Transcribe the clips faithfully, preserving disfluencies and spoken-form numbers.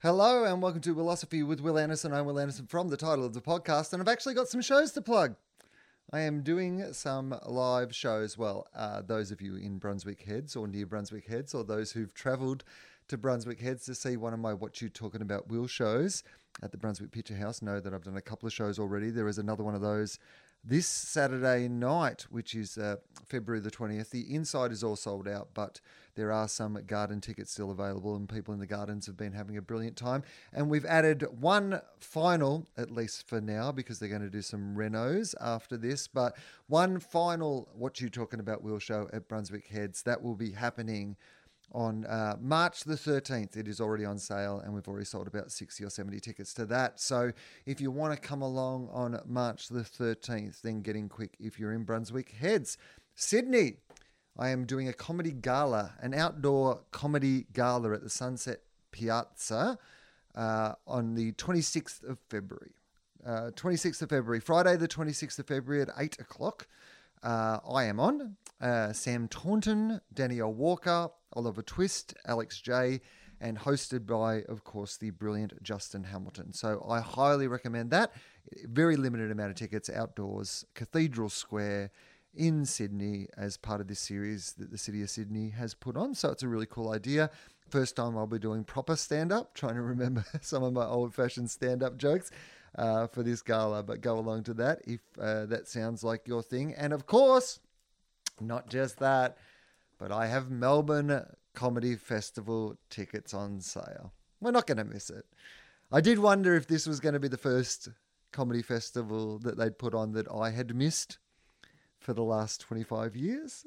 Hello and welcome to Philosophy with Will Anderson. I'm Will Anderson from the title of the podcast, and I've actually got some shows to plug. I am doing some live shows. Well, uh, those of you in Brunswick Heads or near Brunswick Heads, or those who've travelled to Brunswick Heads to see one of my What You Talking About Will shows at the Brunswick Picture House, know that I've done a couple of shows already. There is another one of those this Saturday night, which is uh, February the twentieth. The inside is all sold out, but there are some garden tickets still available, and people in the gardens have been having a brilliant time. And we've added one final, at least for now, because they're going to do some renos after this, but one final What You Talking About Will show at Brunswick Heads. That will be happening on uh, March the thirteenth. It is already on sale, and we've already sold about sixty or seventy tickets to that. So if you want to come along on March the thirteenth, then get in quick if you're in Brunswick Heads. Sydney, I am doing a comedy gala, an outdoor comedy gala at the Sunset Piazza uh, on the twenty-sixth of February. Uh, twenty-sixth of February, Friday the twenty-sixth of February at eight o'clock. Uh, I am on. Uh, Sam Taunton, Danielle Walker, Oliver Twist, Alex J, and hosted by, of course, the brilliant Justin Hamilton. So I highly recommend that. Very limited amount of tickets outdoors, Cathedral Square in Sydney, as part of this series that the City of Sydney has put on. So it's a really cool idea. First time I'll be doing proper stand-up, trying to remember some of my old-fashioned stand-up jokes uh, for this gala, but go along to that if uh, that sounds like your thing. And of course, not just that, but I have Melbourne Comedy Festival tickets on sale. We're not going to miss it. I did wonder if this was going to be the first comedy festival that they'd put on that I had missed for the last twenty-five years.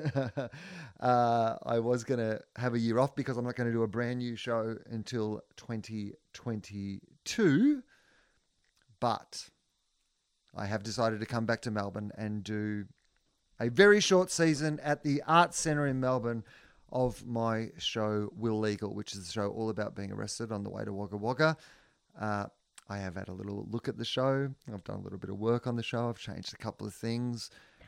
uh, I was going to have a year off because I'm not going to do a brand new show until twenty twenty-two. But I have decided to come back to Melbourne and do a very short season at the Arts Centre in Melbourne of my show Will Legal, which is a show all about being arrested on the way to Wagga Wagga. Uh, I have had a little look at the show. I've done a little bit of work on the show. I've changed a couple of things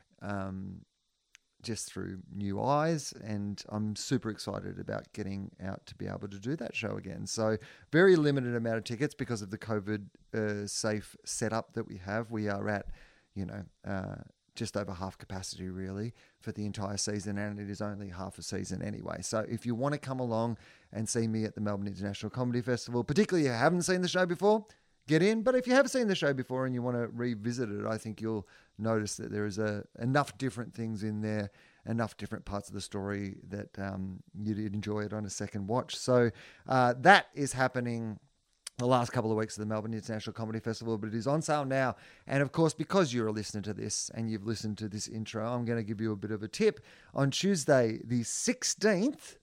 um, just through new eyes, and I'm super excited about getting out to be able to do that show again. So very limited amount of tickets because of the COVID uh, safe setup that we have. We are at, you know, uh, just over half capacity really for the entire season, and it is only half a season anyway. So if you want to come along and see me at the Melbourne International Comedy Festival, particularly if you haven't seen the show before, get in. But if you have seen the show before and you want to revisit it, I think you'll notice that there is a, enough different things in there, enough different parts of the story that um, you'd enjoy it on a second watch. So uh, that is happening the last couple of weeks of the Melbourne International Comedy Festival, but it is on sale now. And of course, because you're a listener to this and you've listened to this intro, I'm going to give you a bit of a tip. On Tuesday, the sixteenth,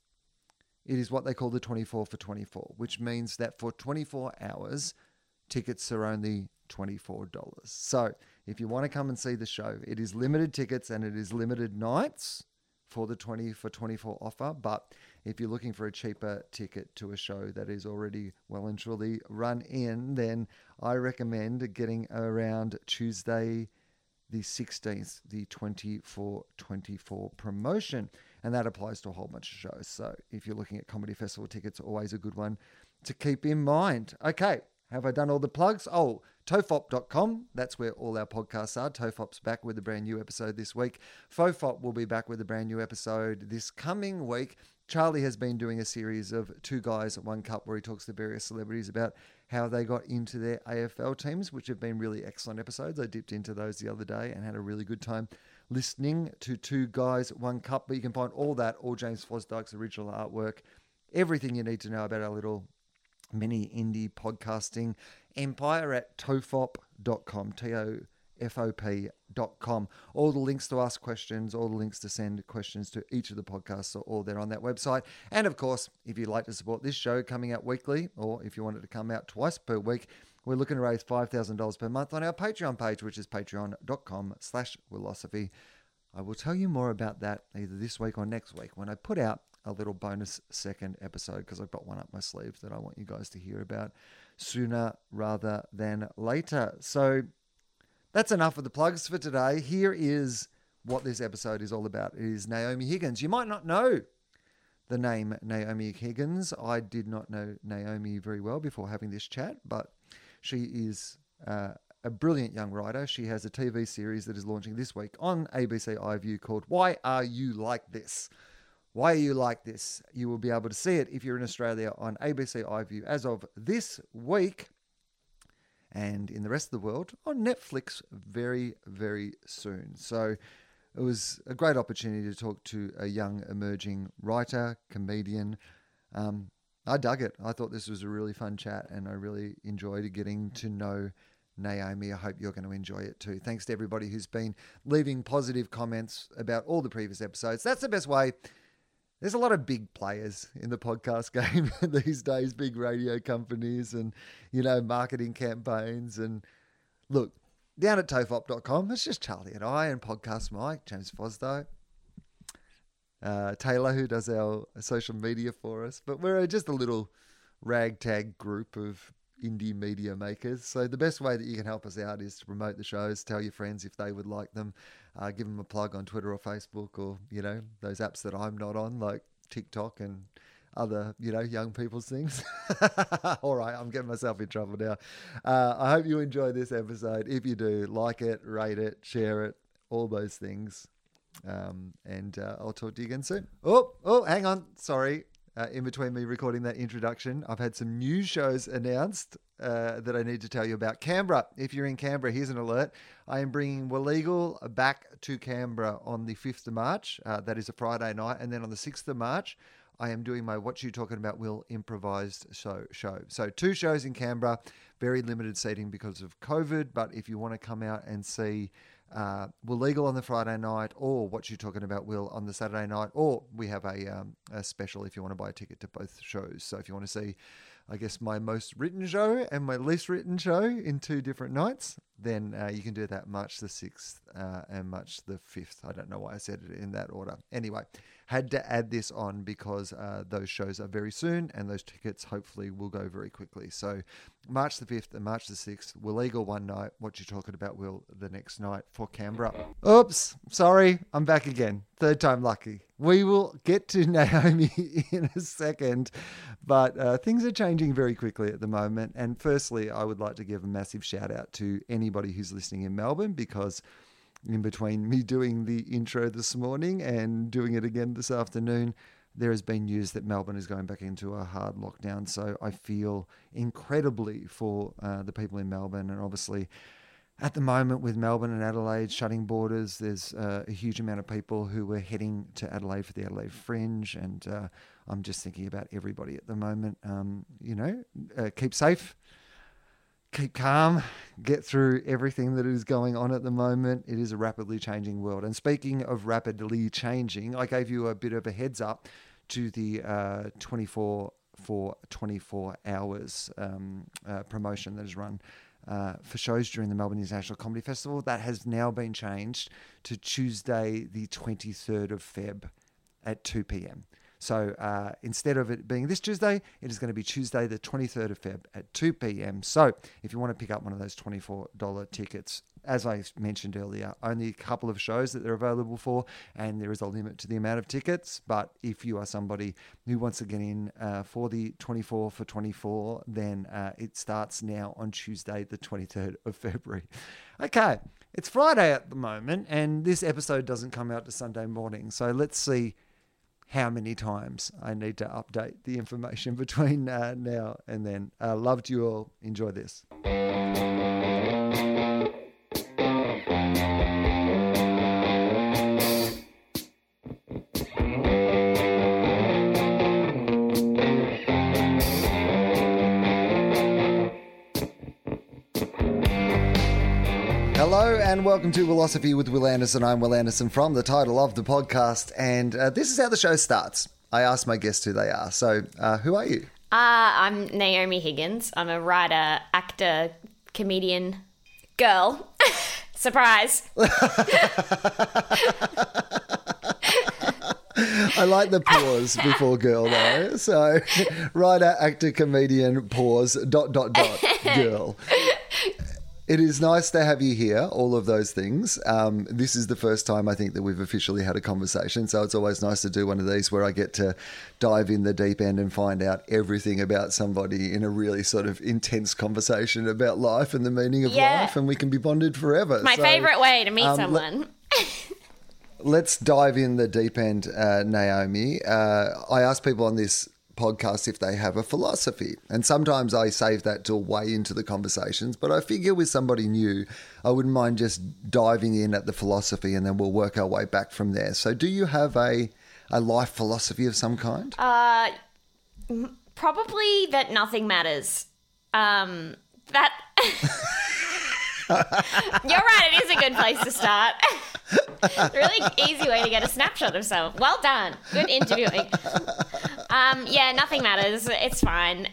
it is what they call the twenty-four for twenty-four, which means that for twenty-four hours, tickets are only twenty-four dollars. So if you want to come and see the show, it is limited tickets and it is limited nights for the twenty for twenty-four offer. But if you're looking for a cheaper ticket to a show that is already well and truly run in, then I recommend getting around Tuesday the sixteenth, the twenty-four twenty-four promotion. And that applies to a whole bunch of shows. So if you're looking at comedy festival tickets, always a good one to keep in mind. Okay, have I done all the plugs? Oh, tofop dot com. That's where all our podcasts are. Tofop's back with a brand new episode this week. Fofop will be back with a brand new episode this coming week. Charlie has been doing a series of Two Guys, One Cup, where he talks to various celebrities about how they got into their A F L teams, which have been really excellent episodes. I dipped into those the other day and had a really good time listening to Two Guys, One Cup. But you can find all that, all James Fosdyke's original artwork, everything you need to know about our little mini indie podcasting empire at tofop dot com, T O F O P dot com. All the links to ask questions, all the links to send questions to each of the podcasts are all there on that website. And of course, if you'd like to support this show coming out weekly, or if you want it to come out twice per week, we're looking to raise five thousand dollars per month on our Patreon page, which is patreon dot com slash Willosophy. I will tell you more about that either this week or next week when I put out a little bonus second episode, because I've got one up my sleeve that I want you guys to hear about sooner rather than later. So that's enough of the plugs for today. Here is what this episode is all about. It is Naomi Higgins. You might not know the name Naomi Higgins. I did not know Naomi very well before having this chat, but she is uh, a brilliant young writer. She has a T V series that is launching this week on A B C iView called Why Are You Like This? Why Are You Like This? You will be able to see it if you're in Australia on A B C iView as of this week, and in the rest of the world on Netflix very, very soon. So it was a great opportunity to talk to a young emerging writer, comedian. Um, I dug it. I thought this was a really fun chat, and I really enjoyed getting to know Naomi. I hope you're going to enjoy it too. Thanks to everybody who's been leaving positive comments about all the previous episodes. That's the best way. There's a lot of big players in the podcast game these days, big radio companies and, you know, marketing campaigns. And look, down at tofop dot com, it's just Charlie and I and Podcast Mike, James Fosdo, uh, Taylor, who does our social media for us. But we're just a little ragtag group of indie media makers. So the best way that you can help us out is to promote the shows, tell your friends if they would like them, uh, give them a plug on Twitter or Facebook or, you know, those apps that I'm not on, like TikTok and other, you know, young people's things. All right, I'm getting myself in trouble now. Uh, I hope you enjoy this episode. If you do, like it, rate it, share it, all those things. Um, and uh, I'll talk to you again soon. Oh, oh, hang on. Sorry. Uh, in between me recording that introduction, I've had some new shows announced uh, that I need to tell you about. Canberra, if you're in Canberra, here's an alert. I am bringing Walegal back to Canberra on the fifth of March. Uh, that is a Friday night. And then on the sixth of March, I am doing my What You Talking About Will improvised show. show. So two shows in Canberra, very limited seating because of COVID. But if you want to come out and see Uh, Will Legal on the Friday night, or What You Talking About Will on the Saturday night, or we have a, um, a special if you want to buy a ticket to both shows. So if you want to see, I guess, my most written show and my least written show in two different nights, then uh, you can do that March the sixth uh, and March the fifth. I don't know why I said it in that order. Anyway, had to add this on because uh, those shows are very soon and those tickets hopefully will go very quickly. So March the fifth and March the sixth, Will Legal one night, What You Talking About Will the next night for Canberra. Oops, sorry, I'm back again. Third time lucky. We will get to Naomi in a second, but uh, things are changing very quickly at the moment. And firstly, I would like to give a massive shout out to anybody who's listening in Melbourne, because in between me doing the intro this morning and doing it again this afternoon, there has been news that Melbourne is going back into a hard lockdown. So I feel incredibly for uh, the people in Melbourne. And obviously, at the moment with Melbourne and Adelaide shutting borders, there's uh, a huge amount of people who were heading to Adelaide for the Adelaide Fringe. And uh, I'm just thinking about everybody at the moment. Um, you know, uh, keep safe. Keep calm, get through everything that is going on at the moment. It is a rapidly changing world. And speaking of rapidly changing, I gave you a bit of a heads up to the uh, twenty-four for twenty-four hours um, uh, promotion that is run uh, for shows during the Melbourne International Comedy Festival. That has now been changed to Tuesday, the twenty-third of February at two p.m. So uh, instead of it being this Tuesday, it is going to be Tuesday, the twenty-third of February at two p.m. So if you want to pick up one of those twenty-four dollars tickets, as I mentioned earlier, only a couple of shows that they're available for, and there is a limit to the amount of tickets. But if you are somebody who wants to get in uh, for the twenty-four for twenty-four, then uh, it starts now on Tuesday, the twenty-third of February. Okay, it's Friday at the moment, and this episode doesn't come out to Sunday morning. So let's see how many times I need to update the information between uh, now and then. Uh, loved you all. Enjoy this. Hello and welcome to Philosophy with Will Anderson. I'm Will Anderson from the title of the podcast, and uh, this is how the show starts. I ask my guests who they are. So, uh, who are you? Uh, I'm Naomi Higgins. I'm a writer, actor, comedian, girl. Surprise. I like the pause before girl though. So, writer, actor, comedian, pause, dot, dot, dot, girl. It is nice to have you here, all of those things. Um, this is the first time I think that we've officially had a conversation, so it's always nice to do one of these where I get to dive in the deep end and find out everything about somebody in a really sort of intense conversation about life and the meaning of Yeah. life, and we can be bonded forever. My So, favourite way to meet um, someone. Let's dive in the deep end, uh, Naomi. Uh, I ask people on this podcast if they have a philosophy, and sometimes I save that till way into the conversations, but I figure with somebody new, I wouldn't mind just diving in at the philosophy and then we'll work our way back from there. So do you have a, a life philosophy of some kind? Uh, probably that nothing matters. Um, that... You're right, it is a good place to start. Really easy way to get a snapshot of someone. Well done. Good interviewing. Um, yeah, nothing matters. It's fine.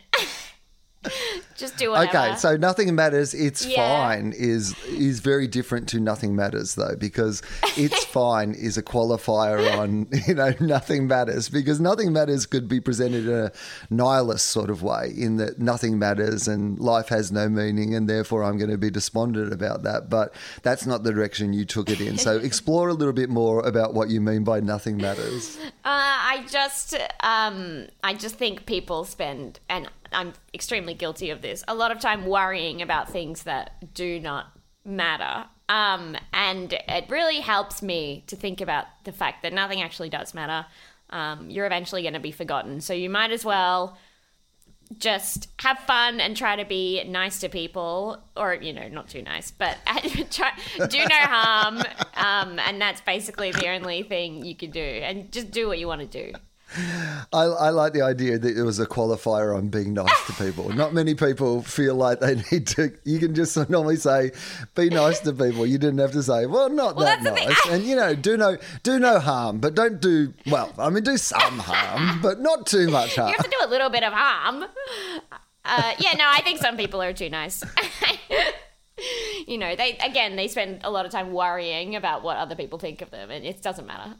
Just do whatever. Okay, so nothing matters, it's Yeah. fine is is very different to nothing matters though, because it's fine is a qualifier on, you know, nothing matters, because nothing matters could be presented in a nihilist sort of way, in that nothing matters and life has no meaning and therefore I'm going to be despondent about that. But that's not the direction you took it in. So explore a little bit more about what you mean by nothing matters. Uh, I just, um, I just think people spend, and I'm extremely guilty of this, a lot of time worrying about things that do not matter. Um, and it really helps me to think about the fact that nothing actually does matter. Um, you're eventually going to be forgotten. So you might as well just have fun and try to be nice to people, or, you know, not too nice, but try, do no harm. Um, and that's basically the only thing you can do. And just do what you want to do. I, I like the idea that there was a qualifier on being nice to people. Not many people feel like they need to. You can just normally say, "Be nice to people." You didn't have to say, "Well, not Well, that that's the nice," thing. and you know, do no do no harm, but don't do well. I mean, do some harm, but not too much harm. You have to do a little bit of harm. Uh, yeah, no, I think some people are too nice. You know, they again, they spend a lot of time worrying about what other people think of them, and it doesn't matter.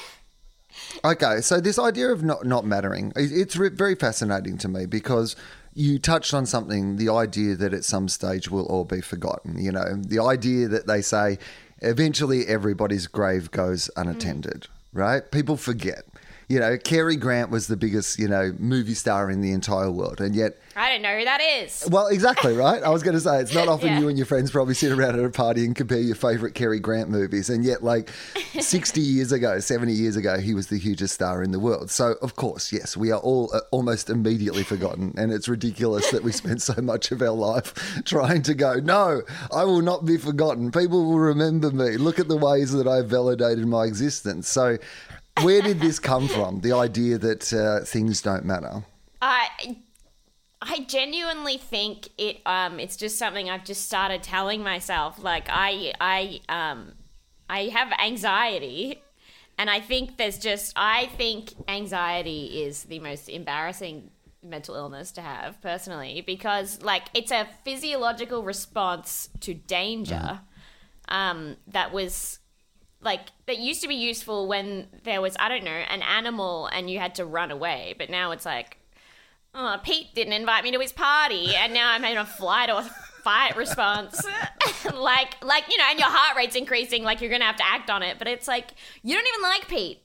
Okay, so this idea of not, not mattering, it- it's re- very fascinating to me, because you touched on something, the idea that at some stage we'll all be forgotten, you know, the idea that they say eventually everybody's grave goes unattended, right? People forget. You know, Cary Grant was the biggest, you know, movie star in the entire world, and yet... I don't know who that is. Well, exactly, right? I was going to say, it's not often Yeah. you and your friends probably sit around at a party and compare your favourite Cary Grant movies, and yet, like, sixty years ago, seventy years ago, he was the hugest star in the world. So, of course, yes, we are all uh, almost immediately forgotten, and it's ridiculous that we spend so much of our life trying to go, no, I will not be forgotten. People will remember me. Look at the ways that I've validated my existence. So... where did this come from? The idea that uh, things don't matter. I, I genuinely think it. Um, it's just something I've just started telling myself. Like I, I, um, I have anxiety, and I think there's just. I think anxiety is the most embarrassing mental illness to have personally, because like it's a physiological response to danger. Um, that was. Like, that used to be useful when there was, I don't know, an animal and you had to run away. But now it's like, oh, Pete didn't invite me to his party and now I'm in a flight or fight response. like, like you know, and your heart rate's increasing, like you're going to have to act on it. But it's like, you don't even like Pete.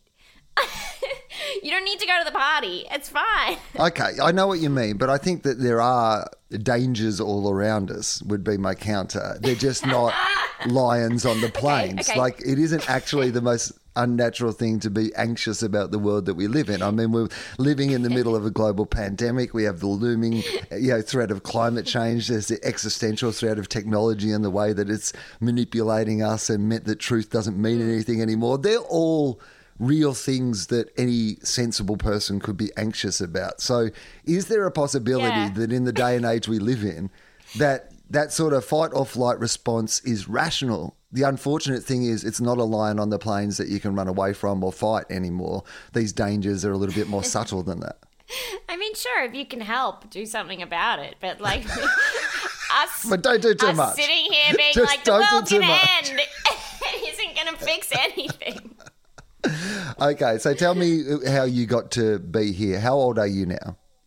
You don't need to go to the party. It's fine. Okay, I know what you mean, but I think that there are dangers all around us, would be my counter. They're just not lions on the plains. okay. Like, it isn't actually the most unnatural thing to be anxious about the world that we live in. I mean, we're living in the middle of a global pandemic. We have the looming, you know, threat of climate change. There's the existential threat of technology and the way that it's manipulating us and meant that truth doesn't mean anything anymore. They're all real things that any sensible person could be anxious about. So is there a possibility Yeah. that in the day and age we live in, that that sort of fight or flight response is rational? The unfortunate thing is it's not a lion on the plains that you can run away from or fight anymore. These dangers are a little bit more subtle than that. I mean, sure, if you can help, do something about it. But like us, But don't do too us much. sitting here being Just like, the don't do world's too going to much. end isn't going to fix anything. Okay, so tell me how you got to be here. How old are you now?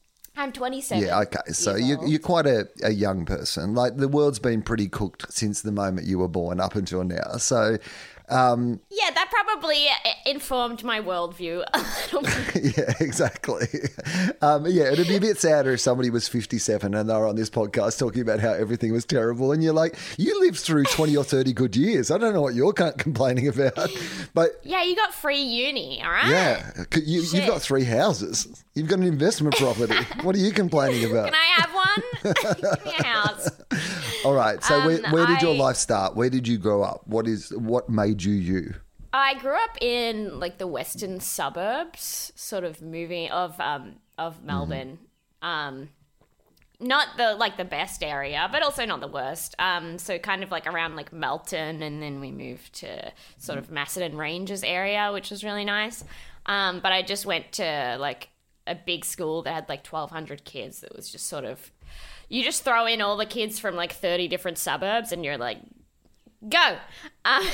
I'm twenty-seven. Yeah, okay. So years you, old. you're quite a, a young person. Like, the world's been pretty cooked since the moment you were born up until now. So, um, yeah, that probably informed my worldview a little bit. yeah, exactly. Um, yeah, it'd be a bit sadder if somebody was fifty-seven and they were on this podcast talking about how everything was terrible. And you're like, you lived through twenty or thirty good years. I don't know what you're complaining about. But Yeah, you got free uni, all right? yeah, you, you've Shit. got three houses. You've got an investment property. What are you complaining about? Can I have one? Give me a house. All right. So where, Um, where did your I- life start? Where did you grow up? What is what made you you? I grew up in like the western suburbs, sort of moving of um of Melbourne. Um, not the like the best area, but also not the worst. Um, so kind of like around like Melton, and then we moved to sort of Macedon Ranges area, which was really nice. Um, but I just went to like a big school that had like twelve hundred kids. That was just sort of, you just throw in all the kids from like thirty different suburbs, and you're like, go. Um,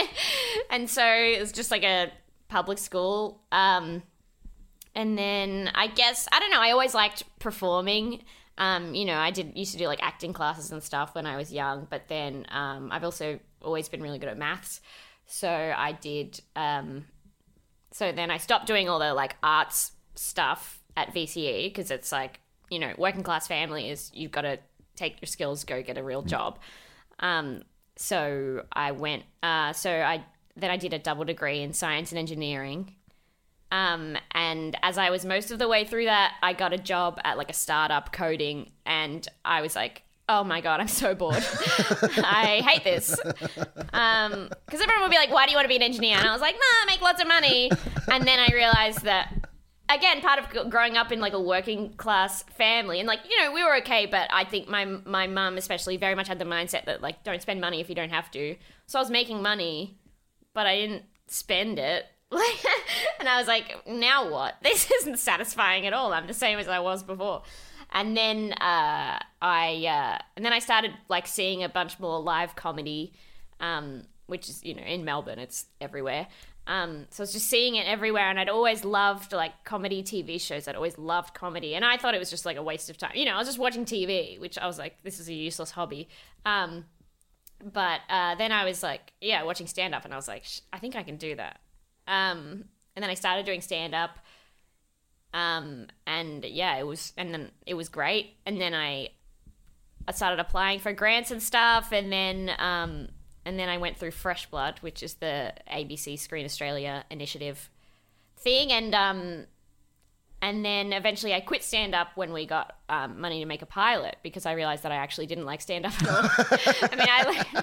and so it was just like a public school. Um, and then I guess, I don't know, I always liked performing. Um, you know, I did used to do like acting classes and stuff when I was young, but then um, I've also always been really good at maths. So I did, um, so then I stopped doing all the like arts stuff at V C E because it's like, you know, working class family is you've got to take your skills, go get a real job. Um, so I went, uh, so I, then I did a double degree in science and engineering. Um, and as I was most of the way through that, I got a job at like a startup coding, and I was like, oh my God, I'm so bored. I hate this. Um, cause everyone would be like, why do you want to be an engineer? And I was like, nah, make lots of money. And then I realized that, again, part of growing up in like a working class family, and like, you know, we were okay, but I think my my mum especially very much had the mindset that like, don't spend money if you don't have to. So I was making money, but I didn't spend it. And I was like, now what? This isn't satisfying at all. I'm the same as I was before. And then uh, I uh, and then I started like seeing a bunch more live comedy, um, which is, you know, in Melbourne, it's everywhere. Um, so I was just seeing it everywhere, and I'd always loved like comedy T V shows. I'd always loved comedy, and I thought it was just like a waste of time. You know, I was just watching T V, which I was like, this is a useless hobby. Um, but uh, then I was like, yeah, watching stand up, and I was like, I think I can do that. Um, and then I started doing stand up. Um, and yeah, it was, and then it was great. And then I, I started applying for grants and stuff. And then, um, and then I went through Fresh Blood, which is the A B C Screen Australia initiative thing. And, um, and then eventually I quit stand up when we got, um, money to make a pilot, because I realized that I actually didn't like stand up at all. I mean, I like,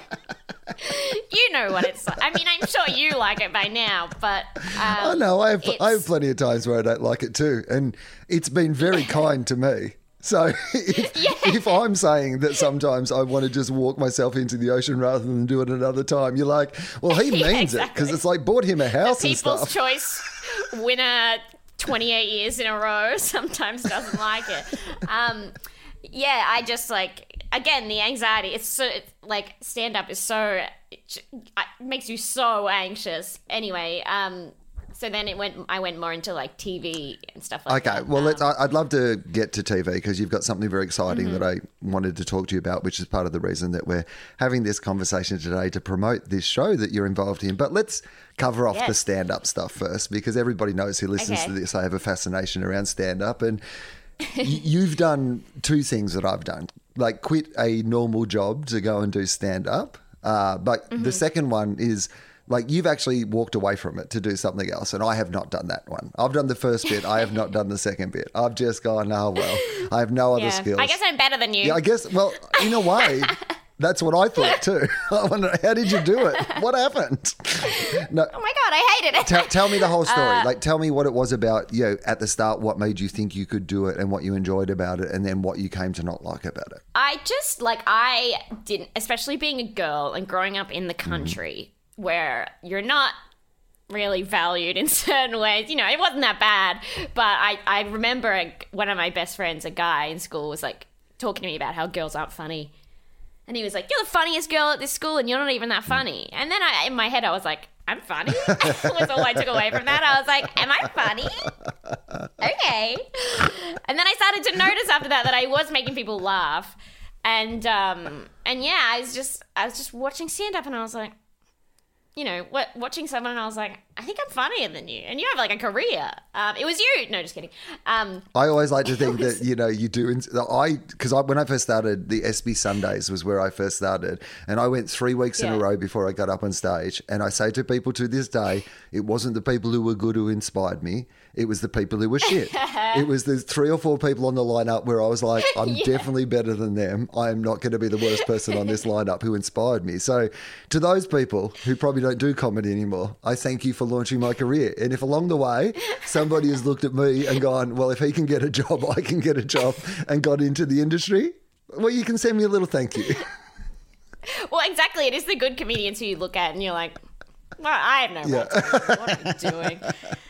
you know what it's like. I mean, I'm sure you like it by now, but um, I know I have I have it's- plenty of times where I don't like it too, and it's been very kind to me. So if, if I'm saying that sometimes I want to just walk myself into the ocean rather than do it another time, you're like, well, he Yeah, means it, because exactly. it's like bought him a house and People's stuff. Choice winner twenty-eight years in a row sometimes doesn't like it. Um, yeah, I just like, again, the anxiety, it's so, it's, like, stand-up is so, it makes you so anxious. Anyway, um, so then it went, I went more into like T V and stuff like Okay, that. well, Um, let's, I- I'd love to get to T V, because you've got something very exciting Mm-hmm. that I wanted to talk to you about, which is part of the reason that we're having this conversation today, to promote this show that you're involved in. But let's cover off the Yes. stand-up stuff first, because everybody knows who listens Okay. to this, I have a fascination around stand-up. And y- you've done two things that I've done, like quit a normal job to go and do stand-up. Uh, but Mm-hmm. the second one is, like, you've actually walked away from it to do something else, and I have not done that one. I've done the first bit. I have not done the second bit. I've just gone, oh, well, I have no other yeah. skills. I guess I'm better than you. yeah, I guess, well, in a way, that's what I thought too. I wonder, how did you do it? What happened? No, Oh my God, I hated it. tell, tell me the whole story. Uh, like, tell me what it was about, you know, at the start, what made you think you could do it and what you enjoyed about it, and then what you came to not like about it. I just, like, I didn't, especially being a girl and growing up in the country where you're not really valued in certain ways. You know, it wasn't that bad, but I, I remember a, one of my best friends, a guy in school, was, like, talking to me about how girls aren't funny. And he was like, you're the funniest girl at this school and you're not even that funny. And then I, in my head, I was like, I'm funny. Was all I took away from that. I was like, am I funny? Okay. And then I started to notice after that that I was making people laugh. And um and yeah, I was just I was just watching stand up and I was like, you know, what watching someone and I was like, I think I'm funnier than you. And you have like a career. Um, it was you. No, just kidding. Um, I always like to think was... that, you know, you do. I Because I, when I first started, the S B Sundays was where I first started. And I went three weeks yeah. in a row before I got up on stage. And I say to people to this day, it wasn't the people who were good who inspired me. It was the people who were shit. It was the three or four people on the lineup where I was like, I'm yeah. definitely better than them. I am not going to be the worst person on this lineup who inspired me. So to those people who probably don't do comedy anymore, I thank you for launching my career. And if along the way somebody has looked at me and gone, well, if he can get a job, I can get a job, and got into the industry, well, you can send me a little thank you. Well, exactly. It is the good comedians who you look at and you're like, well, I have no yeah. right to what are you doing?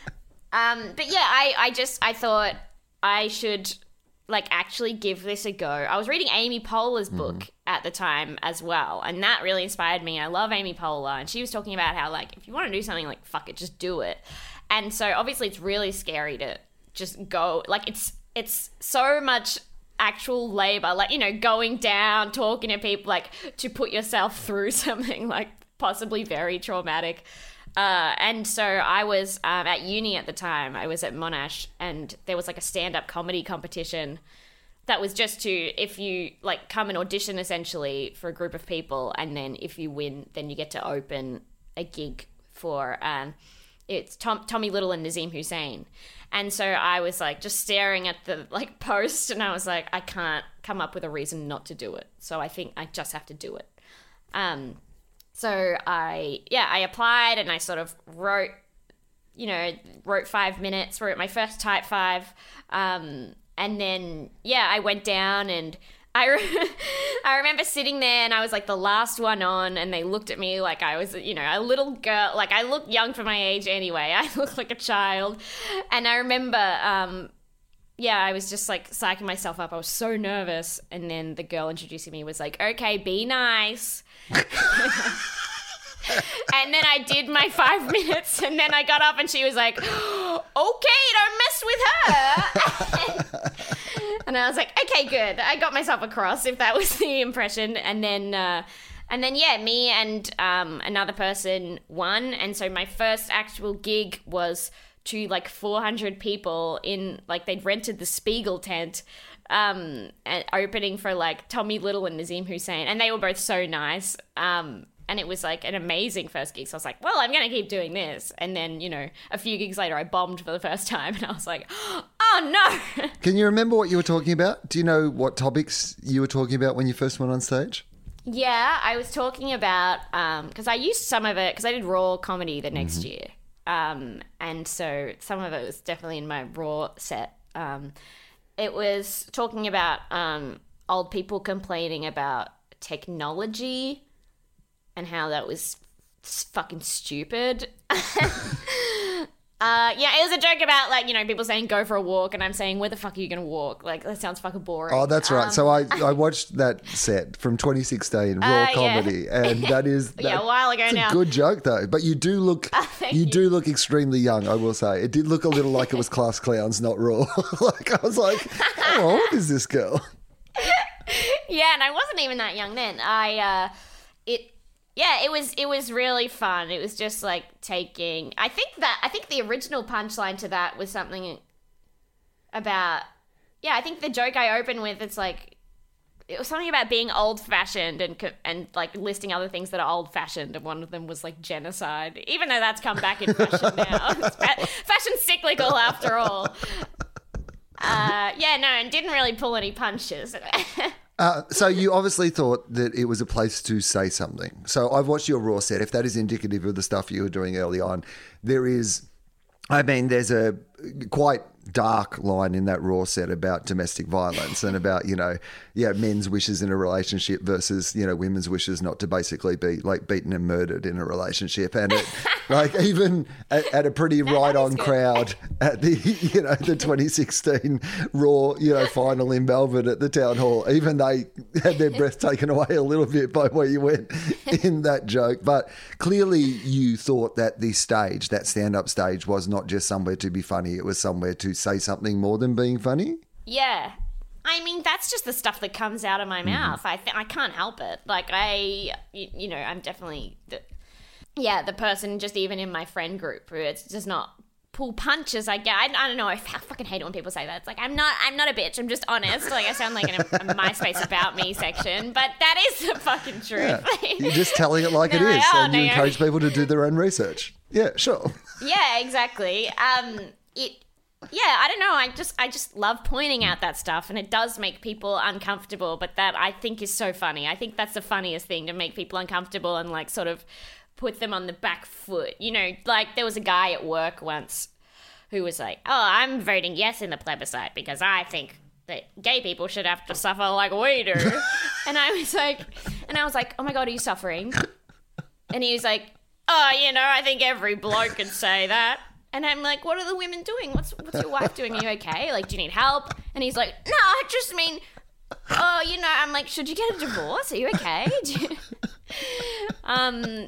Um, but yeah, I, I just, I thought I should like actually give this a go. I was reading Amy Poehler's book mm. at the time as well. And that really inspired me. I love Amy Poehler. And she was talking about how like, if you want to do something, like, fuck it, just do it. And so obviously it's really scary to just go, like it's, it's so much actual labor, like, you know, going down, talking to people, like to put yourself through something like possibly very traumatic. Uh, and so I was um, at uni at the time. I was at Monash, and there was like a stand-up comedy competition that was just to, if you like come and audition essentially for a group of people, and then if you win, then you get to open a gig for um, it's Tom, Tommy Little and Nazim Hussain. And so I was like just staring at the like post, and I was like, I can't come up with a reason not to do it. So I think I just have to do it. Um, So I, yeah, I applied and I sort of wrote, you know, wrote five minutes, wrote my first type five. Um, and then, yeah, I went down and I, re- I remember sitting there and I was like the last one on, and they looked at me like I was, you know, a little girl. Like I looked young for my age anyway. I looked like a child. And I remember, um, yeah, I was just like psyching myself up. I was so nervous. And then the girl introducing me was like, okay, be nice. And then I did my five minutes, and then I got up and she was like, okay, don't mess with her. And I was like, okay, good. I got myself across, if that was the impression. And then, uh, and then yeah, me and um, another person won. And so my first actual gig was to like four hundred people in, like, they'd rented the Spiegel tent, um, and opening for like Tommy Little and Nazim Hussain, and they were both so nice. Um, and it was like an amazing first gig. So I was like, well, I'm going to keep doing this. And then, you know, a few gigs later, I bombed for the first time, and I was like, oh no. Can you remember what you were talking about? Do you know what topics you were talking about when you first went on stage? Yeah, I was talking about, um, because I used some of it, because I did Raw comedy the next mm-hmm. year. Um, and so some of it was definitely in my Raw set. Um, it was talking about um, old people complaining about technology and how that was fucking stupid. Uh, yeah, it was a joke about, like, you know, people saying go for a walk, and I'm saying, where the fuck are you going to walk? Like, that sounds fucking boring. Oh, that's right. Um, so I, I watched that set from twenty sixteen, Raw uh, Comedy, yeah. and that is that, yeah, a while ago now. A good joke though, but you do look oh, you, you do look extremely young. I will say it did look a little like it was Class Clowns, not Raw. Like I was like, oh, what is this girl? Yeah, and I wasn't even that young then. I uh, it. Yeah, it was it was really fun. It was just like taking, I think that I think the original punchline to that was something about, yeah, I think the joke I opened with, it's like, it was something about being old fashioned and and like listing other things that are old fashioned, and one of them was like genocide, even though that's come back in fashion now. It's fa- fashion's cyclical after all. Uh, yeah, no, and didn't really pull any punches. Uh, so you obviously thought that it was a place to say something. So I've watched your Raw set. If that is indicative of the stuff you were doing early on, there is, I mean, there's a, quite dark line in that Raw set about domestic violence and about, you know, yeah, men's wishes in a relationship versus, you know, women's wishes not to basically be like beaten and murdered in a relationship. And it, like even at, at a pretty no, right on crowd at the, you know, the twenty sixteen Raw, you know, final in Melbourne at the Town Hall, even they had their breath taken away a little bit by where you went in that joke. But clearly you thought that the stage, that stand-up stage, was not just somewhere to be funny, it was somewhere to say something more than being funny. Yeah. I mean, that's just the stuff that comes out of my mouth. Mm. I th- I can't help it. Like, I, you, you know, I'm definitely, the, yeah, the person just even in my friend group who it's just not pull punches. I get, I, I don't know, I, f- I fucking hate it when people say that. It's like, I'm not, I'm not a bitch. I'm just honest. Like, I sound like in a, a MySpace About Me section, but that is the fucking truth. Yeah. You're just telling it like it like, is, oh, and no, you encourage people to do their own research. Yeah, sure. Yeah, exactly. Um, it... Yeah, I don't know. I just I just love pointing out that stuff, and it does make people uncomfortable, but that I think is so funny. I think that's the funniest thing, to make people uncomfortable and like sort of put them on the back foot. You know, like there was a guy at work once who was like, "Oh, I'm voting yes in the plebiscite because I think that gay people should have to suffer like we do." And I was like, and I was like, "Oh my God, are you suffering?" And he was like, "Oh, you know, I think every bloke could say that." And I'm like, what are the women doing? What's what's your wife doing? Are you okay? Like, do you need help? And he's like, no, I just mean, oh, you know, I'm like, should you get a divorce? Are you okay? You... um,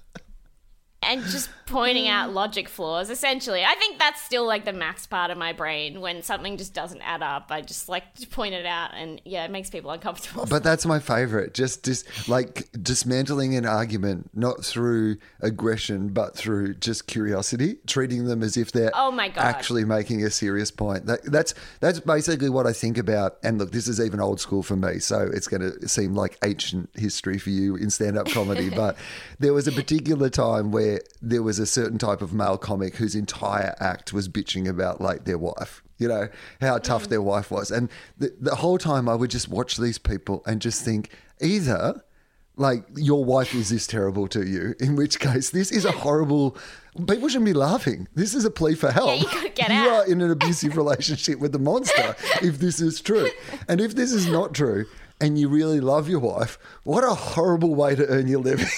and just pointing out logic flaws, essentially. I think that's still like the maths part of my brain. When something just doesn't add up, I just like to point it out, and yeah, it makes people uncomfortable. But that's my favorite. Just, just like dismantling an argument, not through aggression, but through just curiosity, treating them as if they're oh my God. actually making a serious point. That, that's that's basically what I think about. And look, this is even old school for me, so it's going to seem like ancient history for you in stand-up comedy. But there was a particular time where there was a certain type of male comic whose entire act was bitching about like their wife, you know, how tough mm. their wife was. And the, the whole time I would just watch these people and just think, either like your wife is this terrible to you, in which case this is a horrible, people shouldn't be laughing. This is a plea for help. Yeah, you gotta get you out. are in an abusive relationship with the monster if this is true. And if this is not true and you really love your wife, what a horrible way to earn your living.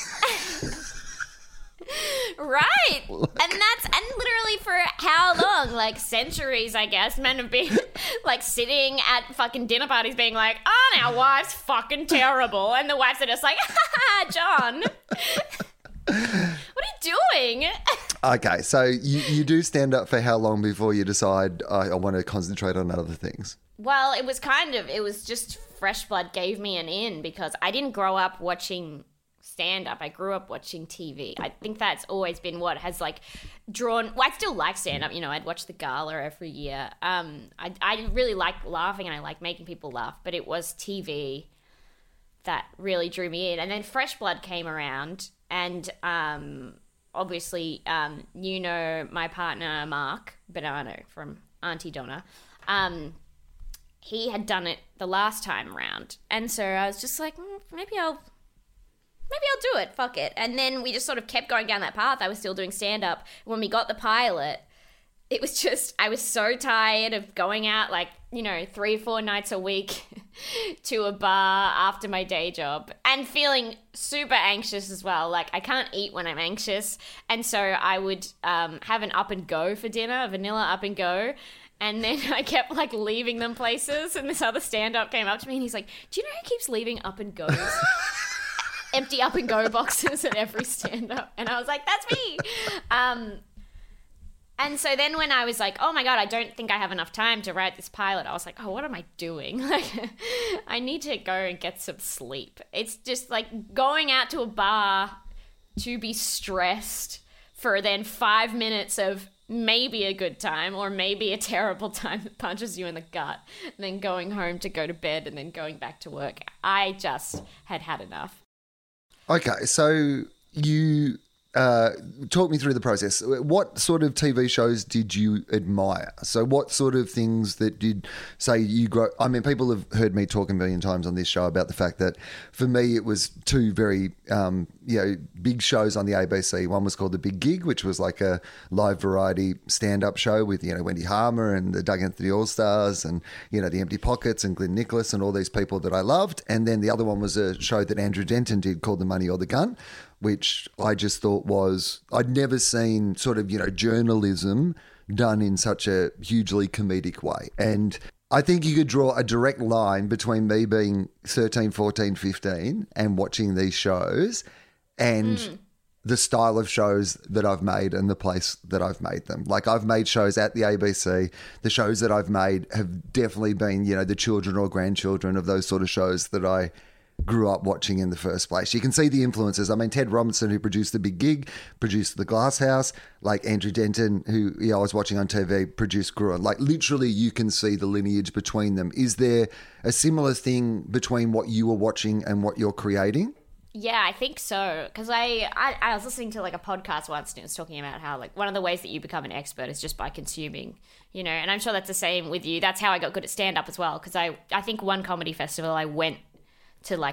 Right. And that's, and literally for how long? Like centuries, I guess. Men have been like sitting at fucking dinner parties being like, oh, our wife's fucking terrible. And the wives are just like, ha ha, John. What are you doing? Okay, so you, you do stand up for how long before you decide I, I want to concentrate on other things? Well, it was kind of, it was just Fresh Blood gave me an in because I didn't grow up watching stand-up. I grew up watching T V. I think that's always been what has like drawn, well, I still like stand-up, you know, I'd watch the gala every year. Um, I, I really like laughing and I like making people laugh, but it was T V that really drew me in. And then Fresh Blood came around and um, obviously, um, you know, my partner, Mark Bonanno from Auntie Donna, um, he had done it the last time around. And so I was just like, mm, maybe I'll Maybe I'll do it, fuck it. And then we just sort of kept going down that path. I was still doing stand-up. When we got the pilot, it was just, I was so tired of going out like, you know, three, four nights a week to a bar after my day job and feeling super anxious as well. Like, I can't eat when I'm anxious. And so I would um, have an up and go for dinner, a vanilla up and go. And then I kept like leaving them places. And this other stand-up came up to me and he's like, do you know who keeps leaving up and goes? Empty up and go boxes at every stand-up. And I was like, that's me. Um, and so then when I was like, oh my God, I don't think I have enough time to write this pilot, I was like, oh, what am I doing? Like, I need to go and get some sleep. It's just like going out to a bar to be stressed for then five minutes of maybe a good time or maybe a terrible time that punches you in the gut, and then going home to go to bed and then going back to work. I just had had enough. Okay, so you uh, talk me through the process. What sort of T V shows did you admire? So what sort of things that did say you grow? I mean, people have heard me talk a million times on this show about the fact that for me it was two very um, you know big shows on the A B C. One was called The Big Gig, which was like a live variety stand-up show with you know Wendy Harmer and the Doug Anthony All-Stars and you know the Empty Pockets and Glenn Nicholas and all these people that I loved. And then the other one was a show that Andrew Denton did called The Money or the Gun, which I just thought was, I'd never seen sort of, you know, journalism done in such a hugely comedic way. And I think you could draw a direct line between me being thirteen, fourteen, fifteen and watching these shows and mm. the style of shows that I've made and the place that I've made them. Like I've made shows at the A B C. The shows that I've made have definitely been, you know, the children or grandchildren of those sort of shows that I grew up watching in the first place. You can see the influences. I mean, Ted Robinson, who produced The Big Gig, produced The Glass House. Like Andrew Denton, who you know, I was watching on T V, produced Gruen. Like literally you can see the lineage between them. Is there a similar thing between what you were watching and what you're creating? Yeah, I think so. Because I, I, I was listening to like a podcast once and it was talking about how like one of the ways that you become an expert is just by consuming, you know, and I'm sure that's the same with you. That's how I got good at stand-up as well. Because I, I think one comedy festival I went to like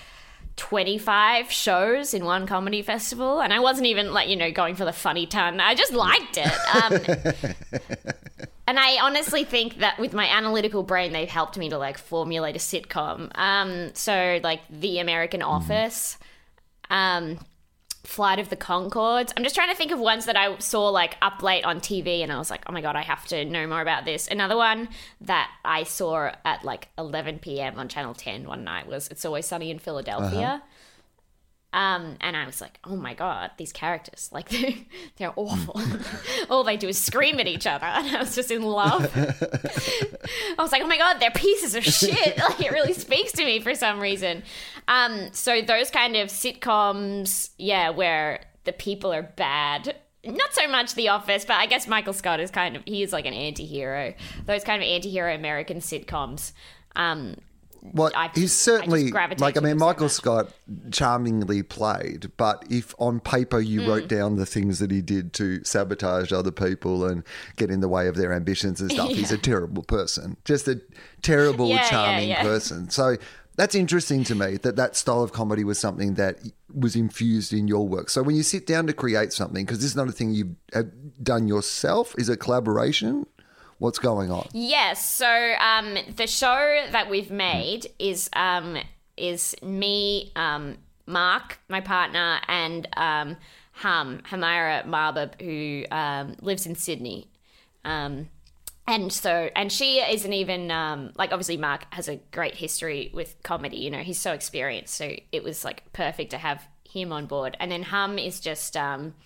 twenty-five shows in one comedy festival, and I wasn't even like, you know, going for the funny ton. I just liked it. Um, and I honestly think that with my analytical brain, they've helped me to like formulate a sitcom. Um, so like The American Office, um, Flight of the Conchords. I'm just trying to think of ones that I saw like up late on T V and I was like, oh my God, I have to know more about this. Another one that I saw at like eleven p.m. on Channel ten one night was It's Always Sunny in Philadelphia. Uh-huh. Um, and I was like, oh my God, these characters, like they're, they're awful. All they do is scream at each other. And I was just in love. I was like, oh my God, they're pieces of shit. Like it really speaks to me for some reason. Um, so those kind of sitcoms, yeah, where the people are bad. Not so much The Office, but I guess Michael Scott is kind of, he is like an anti-hero. Those kind of anti-hero American sitcoms. Um, Well, I, he's certainly, I like, I mean, Michael so Scott charmingly played, but if on paper you mm. wrote down the things that he did to sabotage other people and get in the way of their ambitions and stuff, yeah. he's a terrible person. Just a terrible, yeah, charming yeah, yeah. person. So that's interesting to me that that style of comedy was something that was infused in your work. So when you sit down to create something, because this is not a thing you've done yourself, is it collaboration? What's going on? Yes. So um, the show that we've made is um, is me, um, Mark, my partner, and um, Hum, Humaira Marbab, who um, lives in Sydney. Um, and so, and she isn't even, um, like, obviously Mark has a great history with comedy. You know, he's so experienced. So it was, like, perfect to have him on board. And then Hum is just... Um,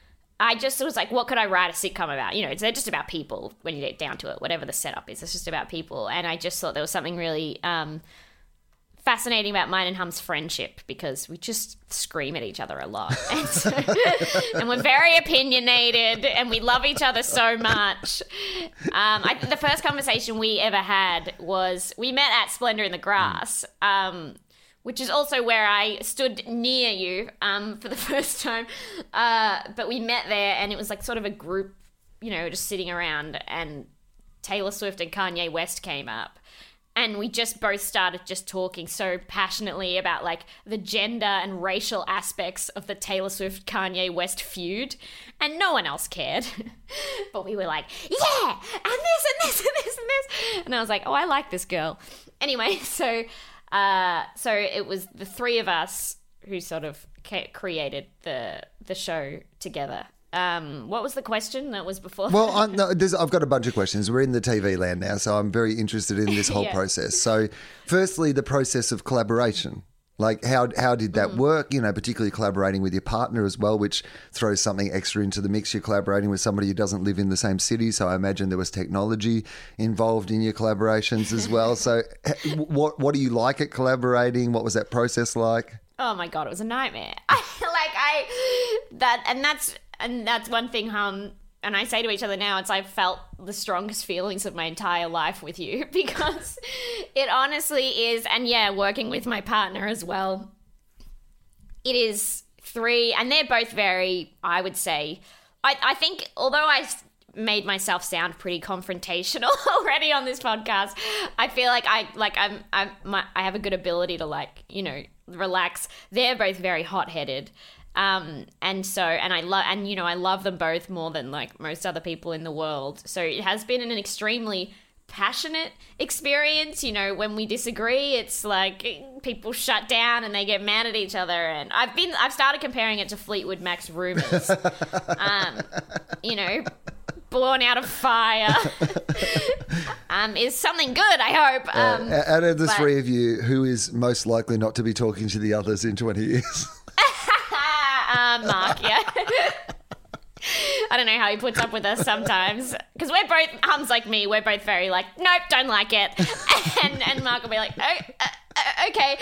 I just was like, what could I write a sitcom about? You know, they're just about people when you get down to it, whatever the setup is. It's just about people. And I just thought there was something really um, fascinating about mine and Hum's friendship because we just scream at each other a lot. And, so, and we're very opinionated and we love each other so much. Um, I, the first conversation we ever had was we met at Splendor in the Grass, um, which is also where I stood near you um, for the first time. Uh, but we met there and it was like sort of a group, you know, just sitting around and Taylor Swift and Kanye West came up. And we just both started just talking so passionately about like the gender and racial aspects of the Taylor Swift Kanye West feud. And no one else cared. But we were like, yeah, and this and this and this and this. And I was like, oh, I like this girl. Anyway, so... Uh, so it was the three of us who sort of ca- created the the show together. Um, what was the question that was before? Well, I, no, I've got a bunch of questions. We're in the T V land now, so I'm very interested in this whole yeah. process. So firstly, the process of collaboration. Like how how did that mm. work? You know, particularly collaborating with your partner as well, which throws something extra into the mix. You're collaborating with somebody who doesn't live in the same city, so I imagine there was technology involved in your collaborations as well. So, what what do you like at collaborating? What was that process like? Oh my God, it was a nightmare. like I that and that's and that's one thing. Um, and I say to each other now, it's I've felt the strongest feelings of my entire life with you because it honestly is, and yeah, working with my partner as well, it is three, and they're both very, I would say, I, I think, although I made myself sound pretty confrontational already on this podcast, I feel like I like I'm I'm my, I have a good ability to like, you know, relax. They're both very hot-headed. Um and so and I love and you know I love them both more than like most other people in the world. So it has been an extremely passionate experience. You know, when we disagree, it's like people shut down and they get mad at each other. And I've been I've started comparing it to Fleetwood Mac's Rumours. um, you know, born out of fire um, is something good, I hope. Um, uh, out of the but... three of you, who is most likely not to be talking to the others in twenty years? uh, Mark, yeah. I don't know how he puts up with us sometimes, because we're both, Hum's like me, we're both very like, nope, don't like it. and and Mark will be like, oh, uh, uh, okay.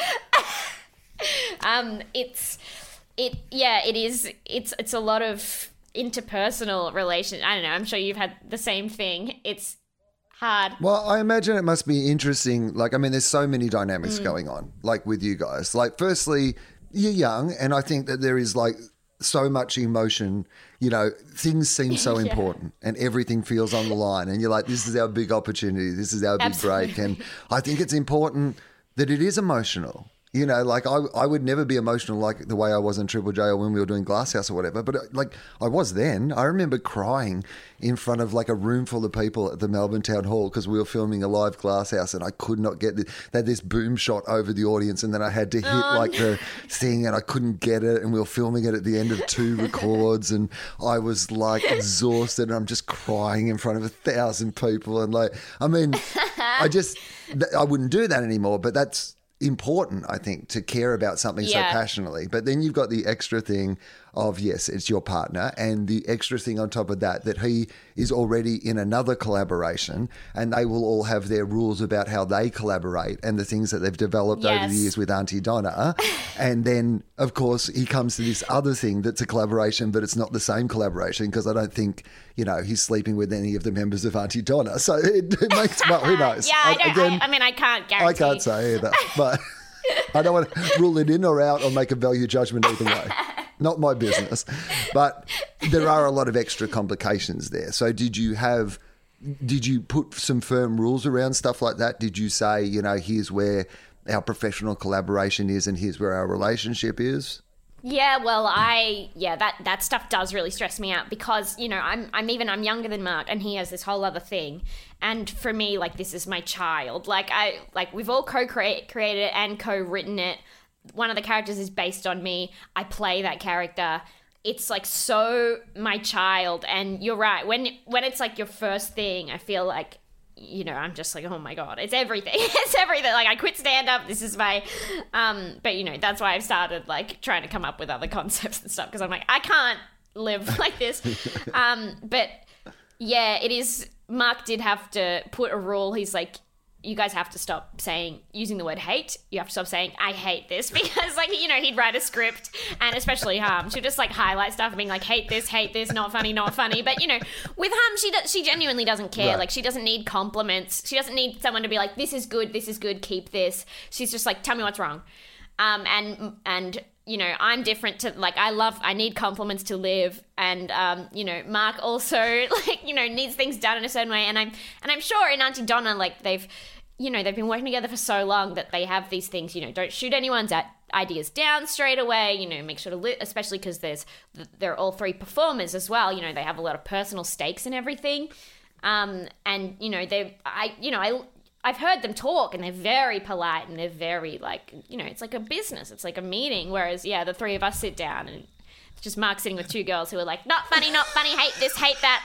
um, it's, it, yeah, it is, it's, it's a lot of interpersonal relation. I don't know, I'm sure you've had the same thing. It's hard. Well, I imagine it must be interesting. Like, I mean, there's so many dynamics mm. going on, like with you guys. Like, firstly, you're young, and I think that there is like so much emotion. You know, things seem so yeah. important, and everything feels on the line, and you're like, this is our big opportunity. This is our big Absolutely. break. And I think it's important that it is emotional. You know, like I, I would never be emotional like the way I was in Triple J or when we were doing Glasshouse or whatever. But like I was then. I remember crying in front of like a room full of people at the Melbourne Town Hall because we were filming a live Glasshouse, and I could not get the, they had this boom shot over the audience, and then I had to hit oh, like no. the thing, and I couldn't get it, and we were filming it at the end of two records, and I was like exhausted, and I'm just crying in front of a thousand people, and like I mean, I just I wouldn't do that anymore. But that's important, I think, to care about something yeah. so passionately. But then you've got the extra thing of, yes, it's your partner, and the extra thing on top of that, that he is already in another collaboration, and they will all have their rules about how they collaborate and the things that they've developed yes. over the years with Aunty Donna. And then, of course, he comes to this other thing that's a collaboration, but it's not the same collaboration, because I don't think, you know, he's sleeping with any of the members of Aunty Donna. So it, it makes, well, who knows? yeah, I, don't, Again, I, I mean, I can't guarantee. I can't say either, but I don't want to rule it in or out or make a value judgment either way. Not my business. But there are a lot of extra complications there. So did you have, did you put some firm rules around stuff like that? Did you say, you know, here's where our professional collaboration is and here's where our relationship is? Yeah, well, I, yeah, that, that stuff does really stress me out, because, you know, I'm, I'm even, I'm younger than Mark, and he has this whole other thing. And for me, like, this is my child. Like, I, like, we've all co-created it and co-written it. One of the characters is based on me. I play that character. It's like so my child. And you're right. When when it's like your first thing, I feel like, you know, I'm just like, oh my God, it's everything. It's everything. Like, I quit stand up. This is my, um, but you know, that's why I've started like trying to come up with other concepts and stuff, because I'm like, I can't live like this. um, but yeah, it is. Mark did have to put a rule. He's like, you guys have to stop saying, using the word hate. You have to stop saying, I hate this, because like, you know, he'd write a script, and especially Hum, she'd just like highlight stuff and being like, hate this, hate this, not funny, not funny. But you know, with Hum, she does, she genuinely doesn't care. Right. Like, she doesn't need compliments. She doesn't need someone to be like, this is good, this is good, keep this. She's just like, tell me what's wrong. Um, and, and, you know, I'm different to, like, I love, I need compliments to live. And, um, you know, Mark also, like, you know, needs things done in a certain way. And I'm, and I'm sure in Aunty Donna, like, they've, you know, they've been working together for so long that they have these things, you know, don't shoot anyone's ideas down straight away, you know, make sure to, li- especially because there's, they're all three performers as well, you know, they have a lot of personal stakes and everything. Um, and, you know, they, I, you know, I, I've heard them talk, and they're very polite, and they're very like, you know, it's like a business. It's like a meeting. Whereas, yeah, the three of us sit down, and it's just Mark sitting with two girls who are like, not funny, not funny, hate this, hate that.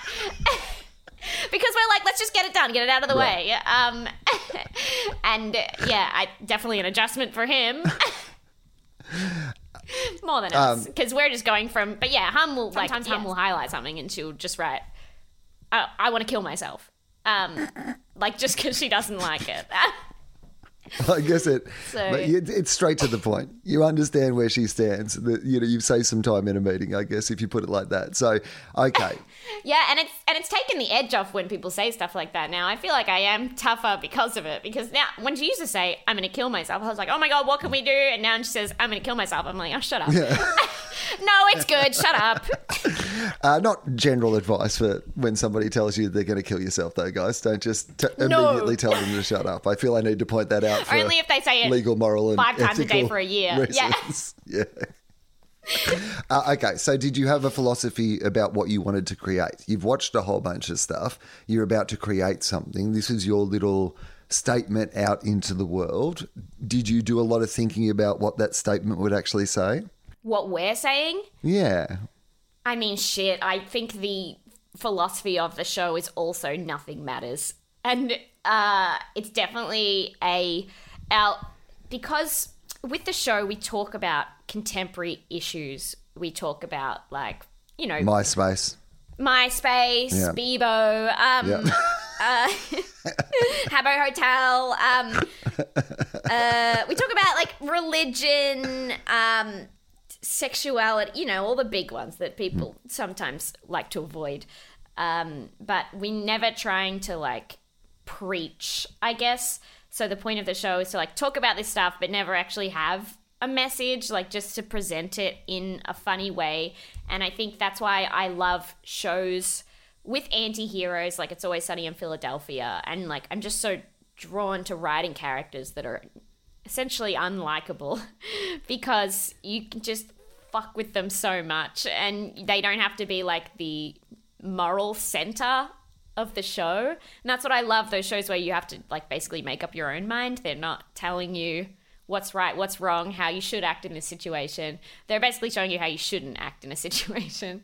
Because we're like, let's just get it done, get it out of the right. way. Um, and yeah, I definitely an adjustment for him. More than us, because um, we're just going from, but yeah, Hum will, like, sometimes Hum yes. will highlight something and she'll just write, I, I want to kill myself. Um, like, just because she doesn't like it. I guess it, So- but it, it's straight to the point. You understand where she stands. That, you know, you've saved some time in a meeting, I guess, if you put it like that. So, okay. Yeah, and it's and it's taken the edge off when people say stuff like that now. I feel like I am tougher because of it. Because now, when she used to say, I'm going to kill myself, I was like, oh my God, what can we do? And now she says, I'm going to kill myself. I'm like, oh, shut up. Yeah. No, it's good. Shut up. Uh, not general advice for when somebody tells you they're going to kill yourself, though, guys. Don't just t- No. immediately tell them to shut up. I feel I need to point that out for Only if they say it legal, moral, and five times a day ethical for a year. Yeah. reasons. Yeah. Uh, okay, so did you have a philosophy about what you wanted to create? You've watched a whole bunch of stuff. You're about to create something. This is your little statement out into the world. Did you do a lot of thinking about what that statement would actually say? What we're saying? Yeah. I mean, shit. I think the philosophy of the show is also nothing matters. And uh, it's definitely a... Our, because with the show, we talk about contemporary issues. We talk about, like, you know... MySpace. MySpace, Yeah. Bebo, um, Yeah. uh, Habbo Hotel. Um, uh, we talk about, like, religion, um, sexuality, you know, all the big ones that people sometimes like to avoid. Um, but we never trying to, like, preach, I guess. So the point of the show is to, like, talk about this stuff but never actually have a message, like, just to present it in a funny way. And I think that's why I love shows with anti-heroes, like It's Always Sunny in Philadelphia. And, like, I'm just so drawn to writing characters that are essentially unlikable because you can just fuck with them so much and they don't have to be, like, the moral center of the show. And that's what I love, those shows where you have to, like, basically make up your own mind. They're not telling you what's right, what's wrong, how you should act in this situation. They're basically showing you how you shouldn't act in a situation.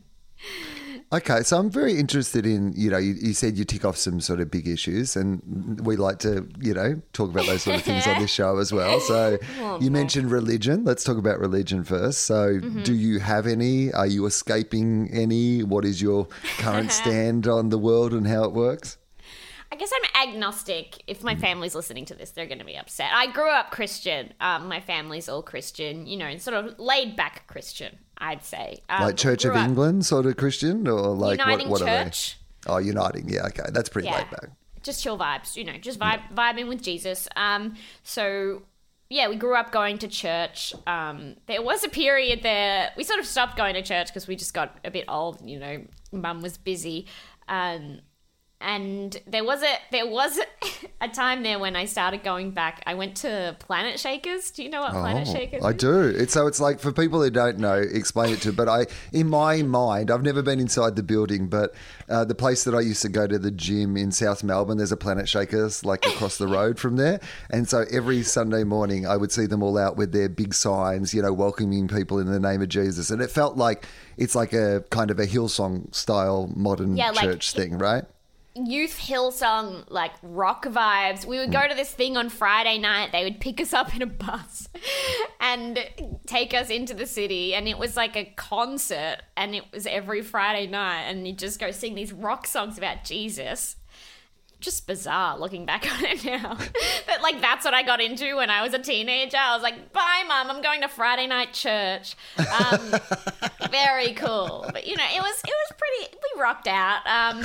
Okay, so I'm very interested in, you know, you, you said you tick off some sort of big issues, and we like to, you know, talk about those sort of things on this show as well. So Oh, you no. mentioned religion. Let's talk about religion first. So Mm-hmm. do you have any? Are you escaping any? What is your current stand on the world and how it works? I guess I'm agnostic. If my family's listening to this, they're going to be upset. I grew up Christian. Um, my family's all Christian, you know, sort of laid back Christian, I'd say. Um, Like Church of grew up England sort of Christian, or like Uniting what? What Church. are they? Oh, Uniting. Yeah, okay, that's pretty Yeah. laid back. Just chill vibes, you know, just vibe, vibing with Jesus. Um, so yeah, we grew up going to church. Um, there was a period there we sort of stopped going to church because we just got a bit old. You know, Mum was busy, um, and there was a there was a time there when I started going back. I went to Planet Shakers. Do you know what Planet Oh, Shakers? I is? do. It's so it's like for people who don't know, explain it to. But I, in my mind, I've never been inside the building, but uh, the place that I used to go to, the gym in South Melbourne, there's a Planet Shakers like across the road from there, and so every Sunday morning I would see them all out with their big signs, you know, welcoming people in the name of Jesus, and it felt like it's like a kind of a Hillsong style modern Yeah, like- church thing, right? Youth Hillsong, like, rock vibes. We would go to this thing on Friday night. They would pick us up in a bus and take us into the city. And it was like a concert. And it was every Friday night. And you just go sing these rock songs about Jesus. Just bizarre looking back on it now. But, like, that's what I got into when I was a teenager. I was like, bye, Mum. I'm going to Friday night church. Um, very cool. But, you know, it was, it was pretty... We rocked out. Um...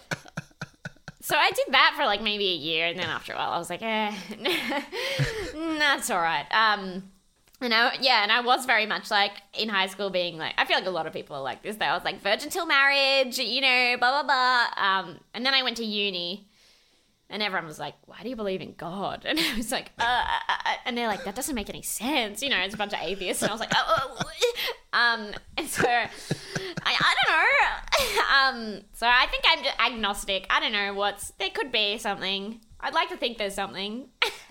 So I did that for like maybe a year, and then after a while I was like, eh, that's all right. Um, and I, yeah, and I was very much like in high school being like, I feel like a lot of people are like this. They was like virgin till marriage, you know, blah, blah, blah. Um, and then I went to uni, and everyone was like, why do you believe in God? And I was like, uh, uh, uh, and they're like, that doesn't make any sense. You know, it's a bunch of atheists. And I was like, oh, oh. Um, and so I, I don't know. um, so I think I'm just agnostic. I don't know what's, there could be something. I'd like to think there's something,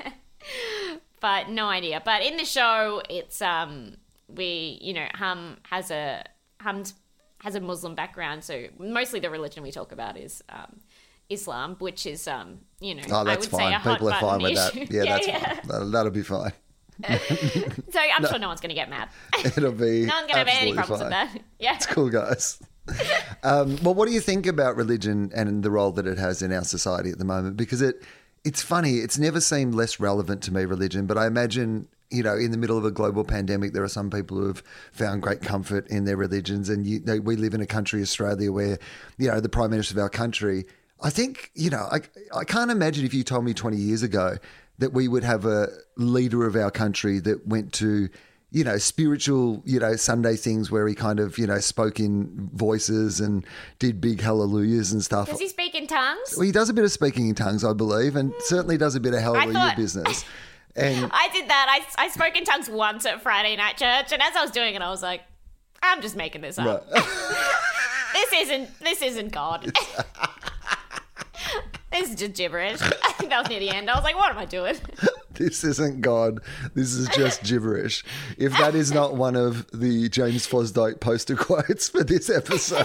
but no idea. But in the show, it's, um, we, you know, Hum has a, Hum's has a Muslim background. So mostly the religion we talk about is, um, Islam, which is, um, you know, Oh, I that's would say fine. a hot People are fine button with that. issue. Yeah, yeah, that's yeah. fine. That'll, that'll be fine. So I'm sure no one's going to get mad. It'll be No one's going to have any absolutely problems fine. with that. Yeah. It's cool, guys. um, well, what do you think about religion and the role that it has in our society at the moment? Because it it's funny. It's never seemed less relevant to me, religion, but I imagine, you know, in the middle of a global pandemic, there are some people who have found great comfort in their religions. And you know, we live in a country, Australia, where, you know, the Prime Minister of our country, I think, you know, I, I can't imagine if you told me twenty years ago that we would have a leader of our country that went to, you know, spiritual, you know, Sunday things where he kind of, you know, spoke in voices and did big hallelujahs and stuff. Does he speak in tongues? Well, he does a bit of speaking in tongues, I believe, and certainly does a bit of hallelujah thought- business. And I did that. I, I spoke in tongues once at Friday night church, and as I was doing it, I was like, I'm just making this up. Right. this isn't this isn't God. This is just gibberish. I think that was near the end. I was like, what am I doing? This isn't God. This is just gibberish. If that is not one of the James Fosdyke poster quotes for this episode.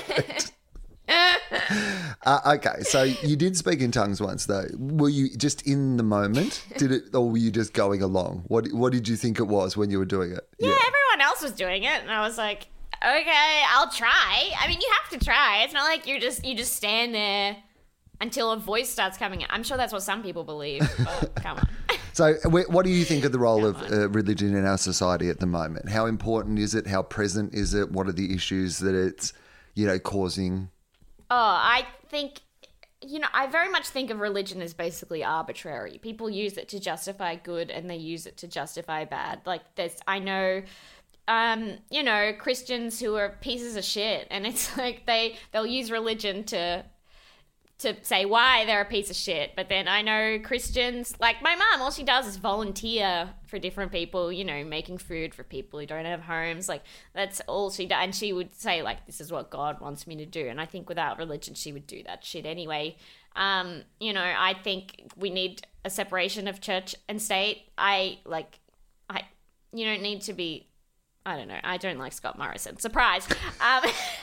uh, okay, so you did speak in tongues once, though. Were you just in the moment? Did it, or were you just going along? What What did you think it was when you were doing it? Yeah, yeah, everyone else was doing it, and I was like, okay, I'll try. I mean, you have to try. It's not like you just you just stand there until a voice starts coming out. I'm sure that's what some people believe, but come on. So what do you think of the role of uh, religion in our society at the moment? How important is it? How present is it? What are the issues that it's, you know, causing? Oh, I think, you know, I very much think of religion as basically arbitrary. People use it to justify good and they use it to justify bad. Like, there's, I know... Um, you know, Christians who are pieces of shit, and it's like they, they'll use religion to... to say why they're a piece of shit. But then I know Christians, like my mum, all she does is volunteer for different people, you know, making food for people who don't have homes. Like, that's all she does. And she would say, like, this is what God wants me to do. And I think without religion, she would do that shit anyway. Um, you know, I think we need a separation of church and state. I, like, I, you don't need to be... I don't know. I don't like Scott Morrison. Surprise. Um,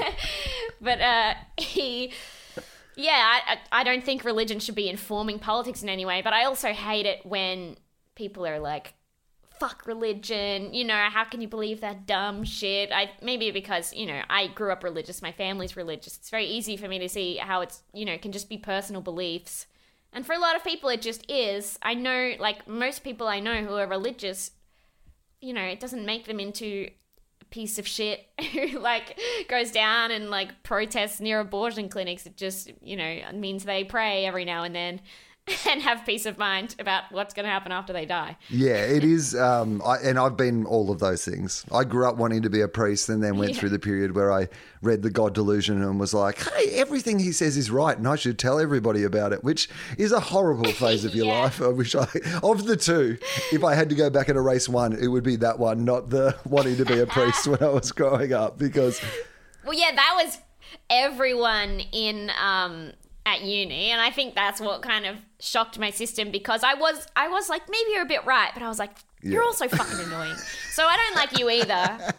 but uh, he... Yeah, I, I don't think religion should be informing politics in any way, but I also hate it when people are like, fuck religion, you know, how can you believe that dumb shit? I maybe because, you know, I grew up religious, my family's religious. It's very easy for me to see how it's, you know, can just be personal beliefs. And for a lot of people, it just is. I know, like, most people I know who are religious, you know, it doesn't make them into... piece of shit who like goes down and like protests near abortion clinics. It just, you know, means they pray every now and then and have peace of mind about what's going to happen after they die. Yeah, it is. Um, I, and I've been all of those things. I grew up wanting to be a priest and then went yeah. through the period where I read The God Delusion and was like, hey, everything he says is right and I should tell everybody about it, which is a horrible phase of your yeah. life. I wish I, of the two, if I had to go back and erase one, it would be that one, not the wanting to be a priest when I was growing up, because... Well, yeah, that was everyone in... Um... at uni, and I think that's what kind of shocked my system, because I was I was like, maybe you're a bit right, but I was like, you're yeah. also fucking annoying, so I don't like you either.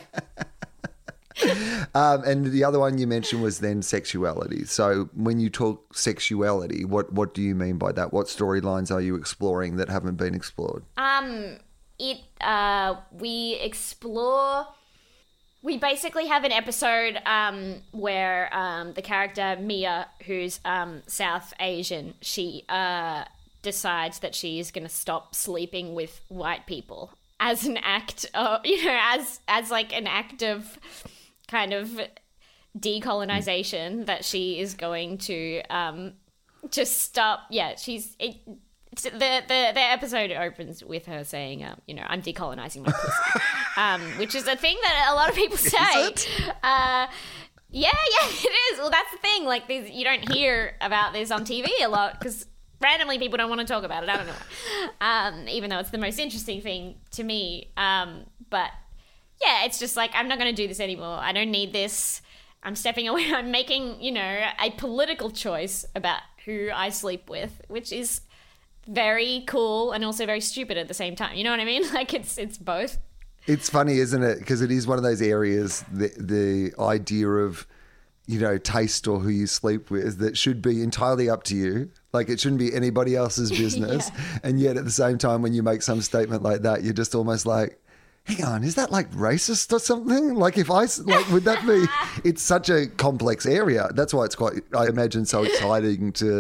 um, and the other one you mentioned was then sexuality. So when you talk sexuality, what what do you mean by that? What storylines are you exploring that haven't been explored? Um, it uh, we explore. We basically have an episode um, where um, the character Mia, who's um, South Asian, she uh, decides that she is going to stop sleeping with white people as an act of, you know, as as like an act of kind of decolonization, that she is going to um, just stop. Yeah, she's... It, The, the the episode opens with her saying, um, you know, I'm decolonizing my pussy, um, which is a thing that a lot of people say. Is it? Uh, yeah, yeah, it is. Well, that's the thing. Like, these, you don't hear about this on T V a lot because randomly people don't want to talk about it. I don't know why. Um, even though it's the most interesting thing to me. Um, but, yeah, it's just like, I'm not going to do this anymore. I don't need this. I'm stepping away. I'm making, you know, a political choice about who I sleep with, which is... very cool and also very stupid at the same time. You know what I mean? Like, it's it's both. It's funny, isn't it? Because it is one of those areas, the the idea of, you know, taste or who you sleep with, that should be entirely up to you. Like, it shouldn't be anybody else's business. yeah. And yet at the same time, when you make some statement like that, you're just almost like, hang on, is that like racist or something? Like, if I, like, would that be, it's such a complex area. That's why it's quite, I imagine, so exciting to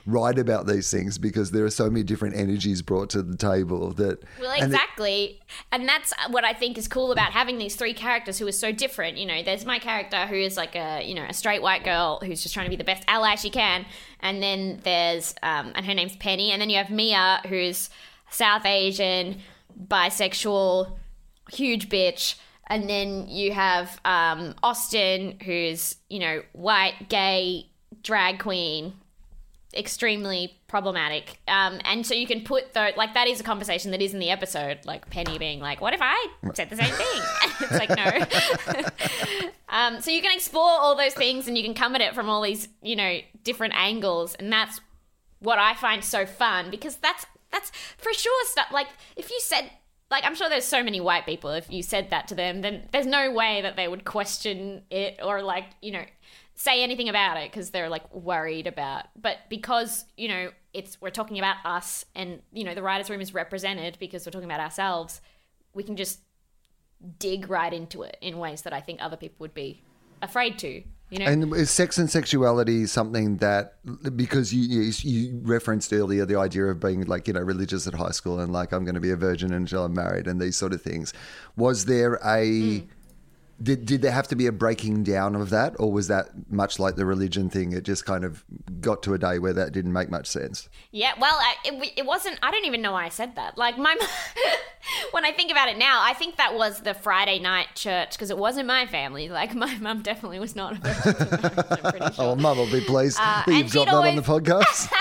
write about these things because there are so many different energies brought to the table that. Well, and exactly. And, it, and that's what I think is cool about having these three characters who are so different. You know, there's my character who is like a, you know, a straight white girl who's just trying to be the best ally she can. And then there's, um, and her name's Penny. And then you have Mia, who's South Asian, bisexual, huge bitch. And then you have um, Austin, who's, you know, white, gay, drag queen, extremely problematic. Um, and so you can put, the, like, that is a conversation that is in the episode, like Penny being like, what if I said the same thing? It's like, no. um, so you can explore all those things and you can come at it from all these, you know, different angles. And that's what I find so fun because that's, that's for sure stuff. Like, if you said... Like, I'm sure there's so many white people, if you said that to them, then there's no way that they would question it or, like, you know, say anything about it because they're, like, worried about. But because, you know, it's we're talking about us and, you know, the writer's room is represented because we're talking about ourselves, we can just dig right into it in ways that I think other people would be afraid to. You know? And is sex and sexuality something that, because you, you you referenced earlier the idea of being like, you know, religious at high school and like, I'm going to be a virgin until I'm married and these sort of things. Was there a, mm. did, did there have to be a breaking down of that? Or was that much like the religion thing? It just kind of got to a day where that didn't make much sense. Yeah, well, I, it, it wasn't, I don't even know why I said that. Like my, when I think about it now, I think that was the Friday night church because it wasn't my family. Like my mum definitely was not a virgin to marriage, I'm pretty sure. Oh, mum will be pleased uh, that you've got that always... on the podcast.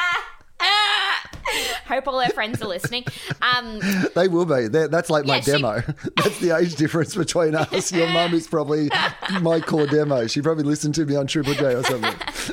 Hope all her friends are listening. Um, they will be. They're, that's like my yeah, she... demo. That's the age difference between us. Your mum is probably my core demo. She probably listened to me on Triple J or something.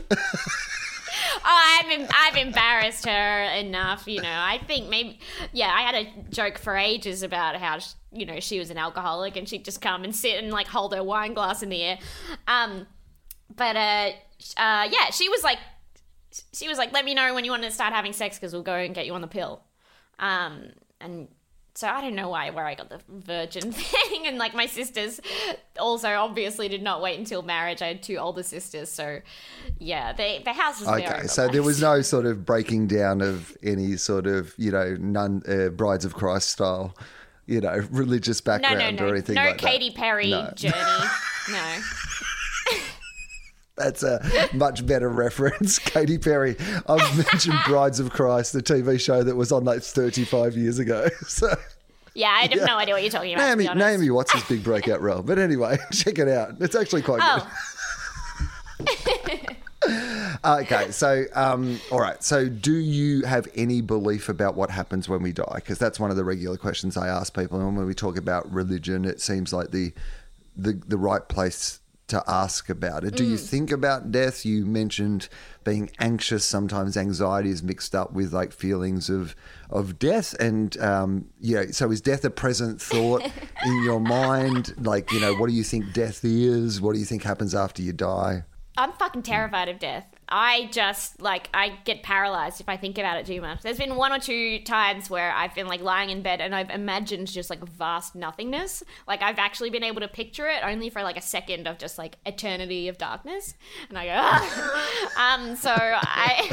Oh, I've, I've embarrassed her enough, you know. I think maybe, yeah, I had a joke for ages about how, you know, she was an alcoholic and she'd just come and sit and, like, hold her wine glass in the air. Um, but, uh, uh, yeah, she was like, she was like, let me know when you want to start having sex because we'll go and get you on the pill. Um, and so I don't know why, where I got the virgin thing. And like my sisters also obviously did not wait until marriage. I had two older sisters. So yeah, they, the house was okay, very Okay, so there was no sort of breaking down of any sort of, you know, nun, uh, Brides of Christ style, you know, religious background no, no, no. or anything no like that. No Katy Perry no. journey. No. That's a much better reference. Katy Perry. I've mentioned Brides of Christ, the T V show that was on like thirty-five years ago. So yeah, I have yeah. no idea what you're talking about. Naomi, Naomi Watts' his big breakout role. But anyway, check it out. It's actually quite oh. good. Okay, so, um, all right. So do you have any belief about what happens when we die? Because that's one of the regular questions I ask people. And when we talk about religion, it seems like the the, the right place to ask about it. Do mm. you think about death? You mentioned being anxious. Sometimes anxiety is mixed up with like feelings of of death. And um, yeah, so is death a present thought in your mind? Like, you know, what do you think death is? What do you think happens after you die? I'm fucking terrified of death. I just, like, I get paralyzed if I think about it too much. There's been one or two times where I've been, like, lying in bed and I've imagined just, like, vast nothingness. Like, I've actually been able to picture it only for, like, a second of just, like, eternity of darkness. And I go, ah. um, so I...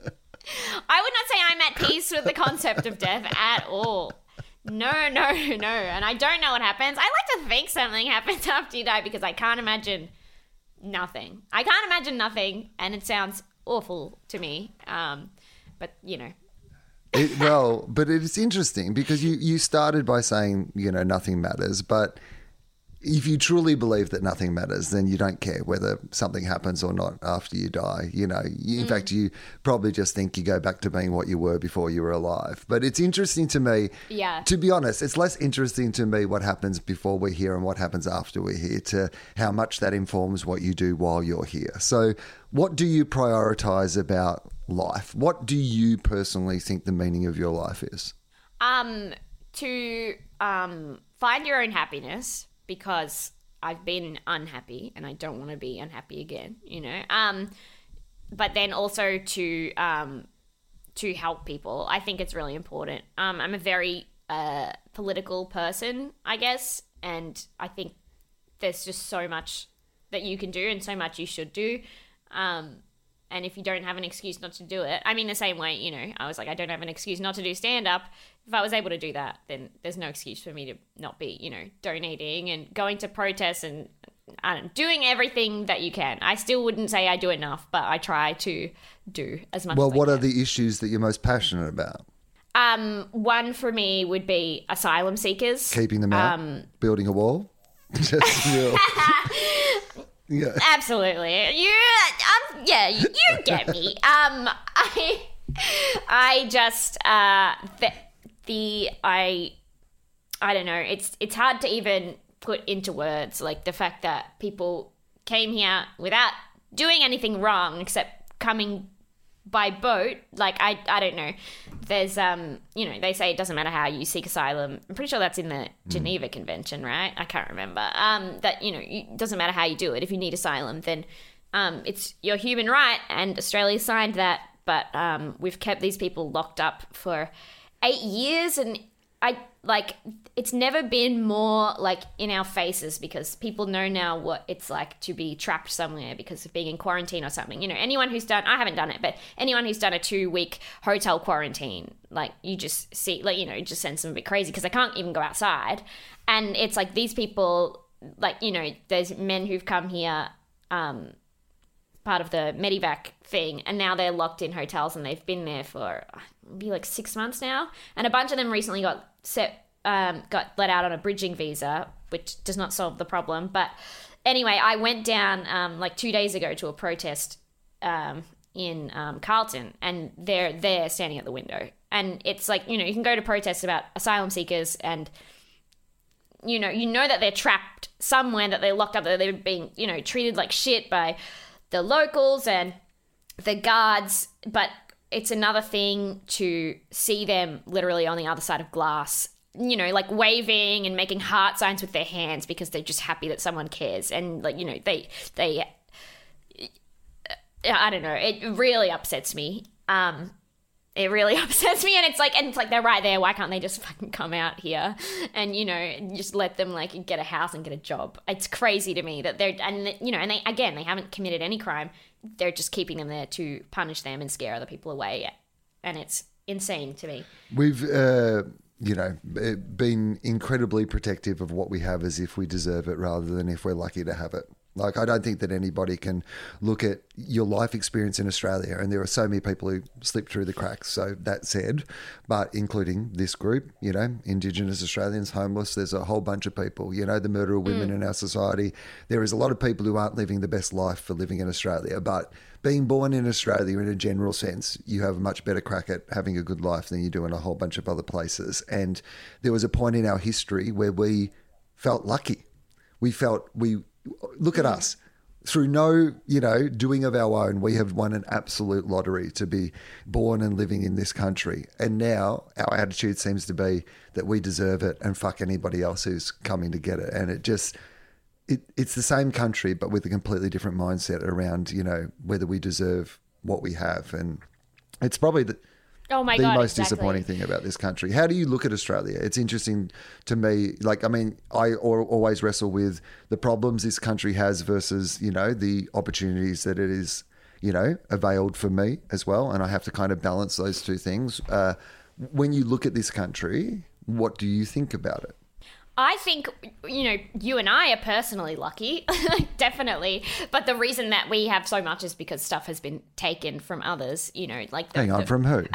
I would not say I'm at peace with the concept of death at all. No, no, no. And I don't know what happens. I like to think something happens after you die because I can't imagine... Nothing. I can't imagine nothing, and it sounds awful to me. Um, but you know, it, well, but it's interesting because you you started by saying you know nothing matters, but if you truly believe that nothing matters, then you don't care whether something happens or not after you die. You know, you, in mm. fact, you probably just think you go back to being what you were before you were alive. But it's interesting to me. Yeah. To be honest, it's less interesting to me what happens before we're here and what happens after we're here, to how much that informs what you do while you're here. So what do you prioritize about life? What do you personally think the meaning of your life is? Um, to um, find your own happiness. Because I've been unhappy and I don't want to be unhappy again, you know. Um, but then also to um, to help people. I think it's really important. Um, I'm a very uh, political person, I guess, and I think there's just so much that you can do and so much you should do. Um, And if you don't have an excuse not to do it, I mean, the same way, you know, I was like, I don't have an excuse not to do stand-up. If I was able to do that, then there's no excuse for me to not be, you know, donating and going to protests and I don't know, doing everything that you can. I still wouldn't say I do enough, but I try to do as much Well, as I what can. are the issues that you're most passionate about? Um, one for me would be asylum seekers. Keeping them out? Um, building a wall? Just, you know, yeah. Absolutely. You, um, yeah, you, you get me. Um, I, I just, uh, the, the, I, I don't know. It's, it's hard to even put into words, like the fact that people came here without doing anything wrong except coming by boat. Like, I, I don't know. There's, um, you know, they say it doesn't matter how you seek asylum. I'm pretty sure that's in the Geneva mm. Convention, right? I can't remember. Um, that, you know, it doesn't matter how you do it. If you need asylum, then um, it's your human right, and Australia signed that. But um, we've kept these people locked up for eight years, and I, like, it's never been more, like, in our faces because people know now what it's like to be trapped somewhere because of being in quarantine or something. You know, anyone who's done, I haven't done it, but anyone who's done a two-week hotel quarantine, like, you just see, like, you know, it just sends them a bit crazy because they can't even go outside. And it's like these people, like, you know, there's men who've come here, um, part of the Medivac thing, and now they're locked in hotels and they've been there for maybe like six months now. And a bunch of them recently got set, um, got let out on a bridging visa, which does not solve the problem. But anyway, I went down um, like two days ago to a protest um, in um, Carlton, and they're there standing at the window. And it's like, you know, you can go to protests about asylum seekers and, you know, you know that they're trapped somewhere, that they're locked up, that they're being, you know, treated like shit by the locals and the guards, but it's another thing to see them literally on the other side of glass, you know, like waving and making heart signs with their hands because they're just happy that someone cares. And, like, you know, they, they, I don't know, it really upsets me. Um, it really upsets me, and it's like, and it's like, they're right there. Why can't they just fucking come out here and, you know, just let them, like, get a house and get a job? It's crazy to me that they're, and, you know, and they, again, they haven't committed any crime. They're just keeping them there to punish them and scare other people away. And it's insane to me. We've, uh, you know, been incredibly protective of what we have as if we deserve it rather than if we're lucky to have it. Like, I don't think that anybody can look at your life experience in Australia, and there are so many people who slip through the cracks. So that said, but including this group, you know, Indigenous Australians, homeless, there's a whole bunch of people, you know, the murder of women mm. in our society. There is a lot of people who aren't living the best life for living in Australia, but being born in Australia in a general sense, you have a much better crack at having a good life than you do in a whole bunch of other places. And there was a point in our history where we felt lucky. We felt we... Look at us. Through no, you know, doing of our own, we have won an absolute lottery to be born and living in this country. And now our attitude seems to be that we deserve it and fuck anybody else who's coming to get it. And it just, it, it's the same country, but with a completely different mindset around, you know, whether we deserve what we have. And it's probably the... Oh my the God, most exactly. disappointing thing about this country. How do you look at Australia? It's interesting to me. Like, I mean, I al- always wrestle with the problems this country has versus, you know, the opportunities that it is, you know, availed for me as well. And I have to kind of balance those two things. Uh, when you look at this country, what do you think about it? I think, you know, you and I are personally lucky, definitely. But the reason that we have so much is because stuff has been taken from others, you know, like... The, Hang on, the... from who?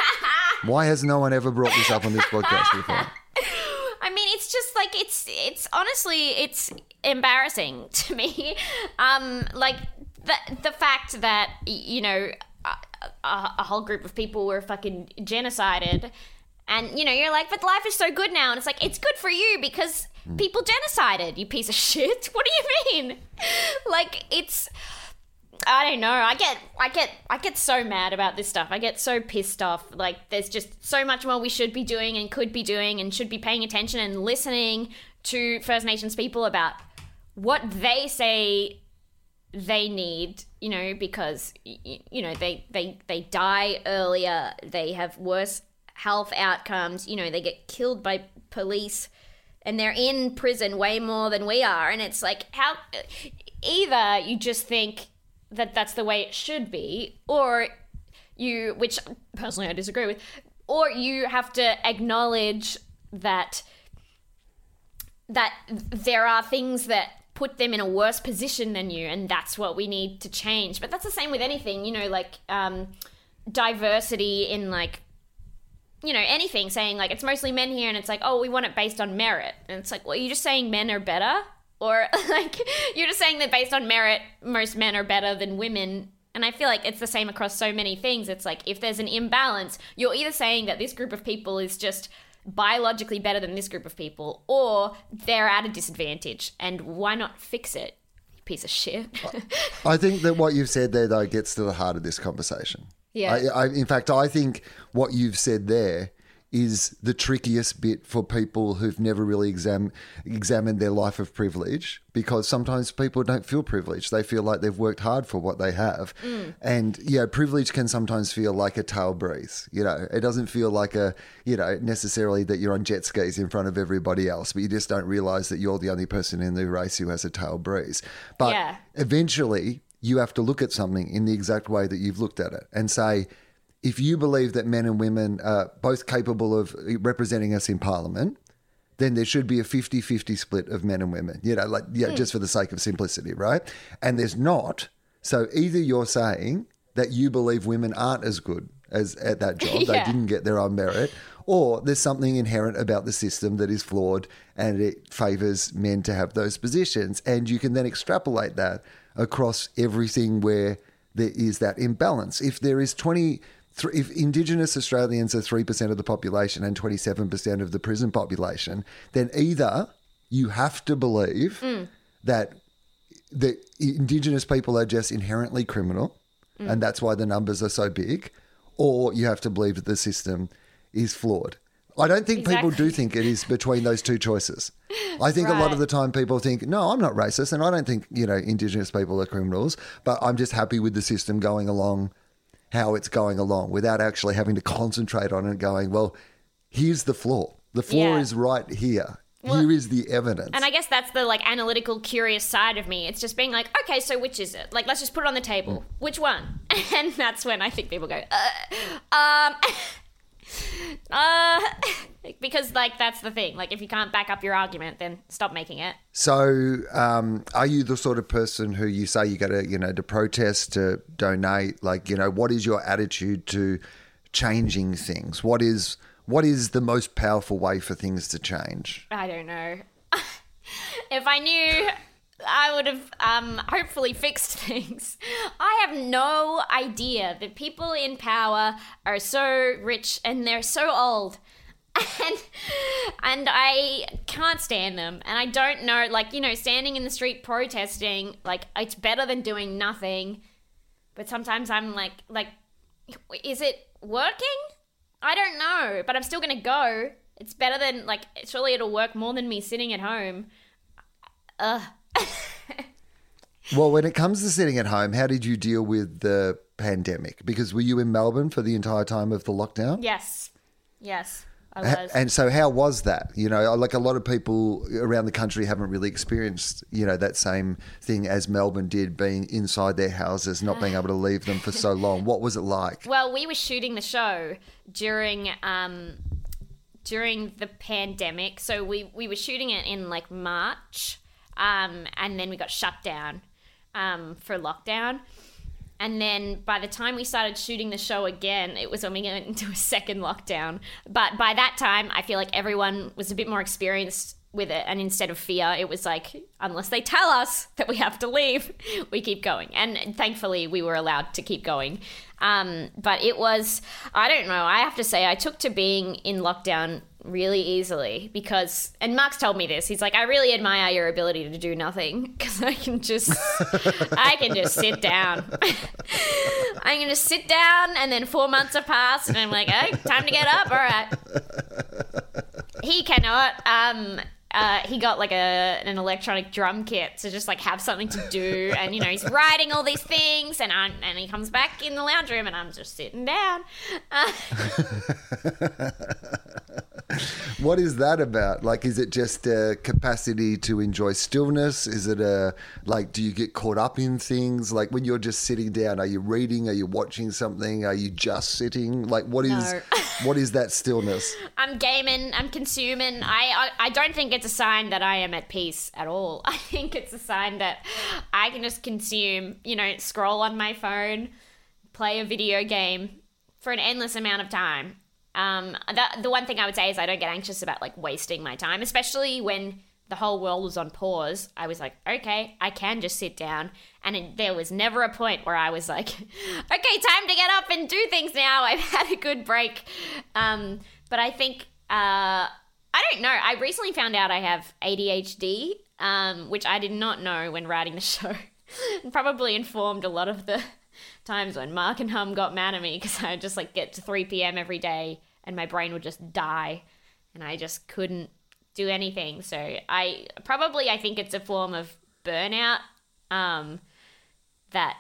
Why has no one ever brought this up on this podcast before? I mean, it's just like, it's, it's honestly, it's embarrassing to me. Um, like, the, the fact that, you know, a, a, a whole group of people were fucking genocided. And, you know, you're like, but life is so good now. And it's like, it's good for you because people genocided, you piece of shit. What do you mean? Like, it's, I don't know. I get, I get, I get so mad about this stuff. I get so pissed off. Like, there's just so much more we should be doing and could be doing and should be paying attention and listening to First Nations people about what they say they need, you know, because, you know, they, they, they die earlier. They have worse health outcomes, you know, they get killed by police and they're in prison way more than we are. And it's like, how, either you just think that that's the way it should be, or you, which personally I disagree with, or you have to acknowledge that that there are things that put them in a worse position than you, and that's what we need to change. But that's the same with anything, you know, like um, diversity in like, you know, anything, saying like it's mostly men here and it's like, oh, we want it based on merit. And it's like, well, you're just saying men are better? Or like you're just saying that based on merit, most men are better than women. And I feel like it's the same across so many things. It's like if there's an imbalance, you're either saying that this group of people is just biologically better than this group of people, or they're at a disadvantage, and why not fix it, you piece of shit. I think that what you've said there, though, gets to the heart of this conversation. Yeah. I, I, in fact, I think what you've said there is the trickiest bit for people who've never really exam- examined their life of privilege, because sometimes people don't feel privileged. They feel like they've worked hard for what they have. Mm. And, you know, privilege can sometimes feel like a tail breeze. You know, it doesn't feel like a, you know, necessarily that you're on jet skis in front of everybody else, but you just don't realize that you're the only person in the race who has a tail breeze. But yeah. eventually you have to look at something in the exact way that you've looked at it and say, if you believe that men and women are both capable of representing us in Parliament, then there should be a fifty-fifty split of men and women, you know, like yeah, mm. just for the sake of simplicity, right? And there's not. So either you're saying that you believe women aren't as good as at that job, yeah. they didn't get their own merit, or there's something inherent about the system that is flawed and it favours men to have those positions. And you can then extrapolate that across everything where there is that imbalance. If there is twenty... If Indigenous Australians are three percent of the population and twenty-seven percent of the prison population, then either you have to believe mm. that the Indigenous people are just inherently criminal mm. and that's why the numbers are so big, or you have to believe that the system is flawed. I don't think exactly. people do think it is between those two choices. I think right. a lot of the time people think, no, I'm not racist and I don't think, you know, Indigenous people are criminals, but I'm just happy with the system going along how it's going along without actually having to concentrate on it, going, well, here's the flaw. The flaw yeah. is right here. Well, here is the evidence. And I guess that's the like analytical, curious side of me. It's just being like, okay, so which is it? Like, let's just put it on the table. Mm. Which one? And that's when I think people go, uh, um, uh, because like that's the thing. Like, if you can't back up your argument, then stop making it. So, um, are you the sort of person who you say you go to, you know, to protest, to donate? Like, you know, what is your attitude to changing things? What is what is the most powerful way for things to change? I don't know. If I knew, I would have um, hopefully fixed things. I have no idea that people in power are so rich and they're so old. And and I can't stand them. And I don't know, like, you know, standing in the street protesting, like, it's better than doing nothing. But sometimes I'm like, like, is it working? I don't know. But I'm still going to go. It's better than, like, surely it'll work more than me sitting at home. Ugh. Well, when it comes to sitting at home, how did you deal with the pandemic? Because were you in Melbourne for the entire time of the lockdown? Yes. Yes. I was. And so how was that? You know, like a lot of people around the country haven't really experienced, you know, that same thing as Melbourne did, being inside their houses, not being able to leave them for so long. What was it like? Well, we were shooting the show during um, during the pandemic. So we, we were shooting it in like March um, and then we got shut down um, for lockdown. And then by the time we started shooting the show again, it was when we went into a second lockdown. But by that time, I feel like everyone was a bit more experienced with it. And instead of fear, it was like, unless they tell us that we have to leave, we keep going. And thankfully, we were allowed to keep going. Um, but it was, I don't know, I have to say, I took to being in lockdown really easily because, and Mark's told me this, he's like, I really admire your ability to do nothing because I can just, I can just sit down. I can just sit down and then four months have passed and I'm like, oh, time to get up. All right. He cannot. Um, uh, he got like a an electronic drum kit to just like have something to do, and you know he's writing all these things, and I'm, and he comes back in the lounge room, and I'm just sitting down. Uh, What is that about? Like, is it just a capacity to enjoy stillness? Is it a, like, do you get caught up in things? Like, when you're just sitting down, are you reading? Are you watching something? Are you just sitting? Like, what is, No. what is that stillness? I'm gaming, I'm consuming. I, I I don't think it's a sign that I am at peace at all. I think it's a sign that I can just consume, you know, scroll on my phone, play a video game for an endless amount of time. Um, the, the one thing I would say is I don't get anxious about, like, wasting my time, especially when the whole world was on pause. I was like, okay, I can just sit down. And it, there was never a point where I was like, okay, time to get up and do things now. I've had a good break. Um, but I think, uh, I don't know. I recently found out I have A D H D, um, which I did not know when writing the show. And probably informed a lot of the times when Mark and Hum got mad at me because I would just, like, get to three p.m. every day and my brain would just die and I just couldn't do anything. So I probably, I think it's a form of burnout, um, that,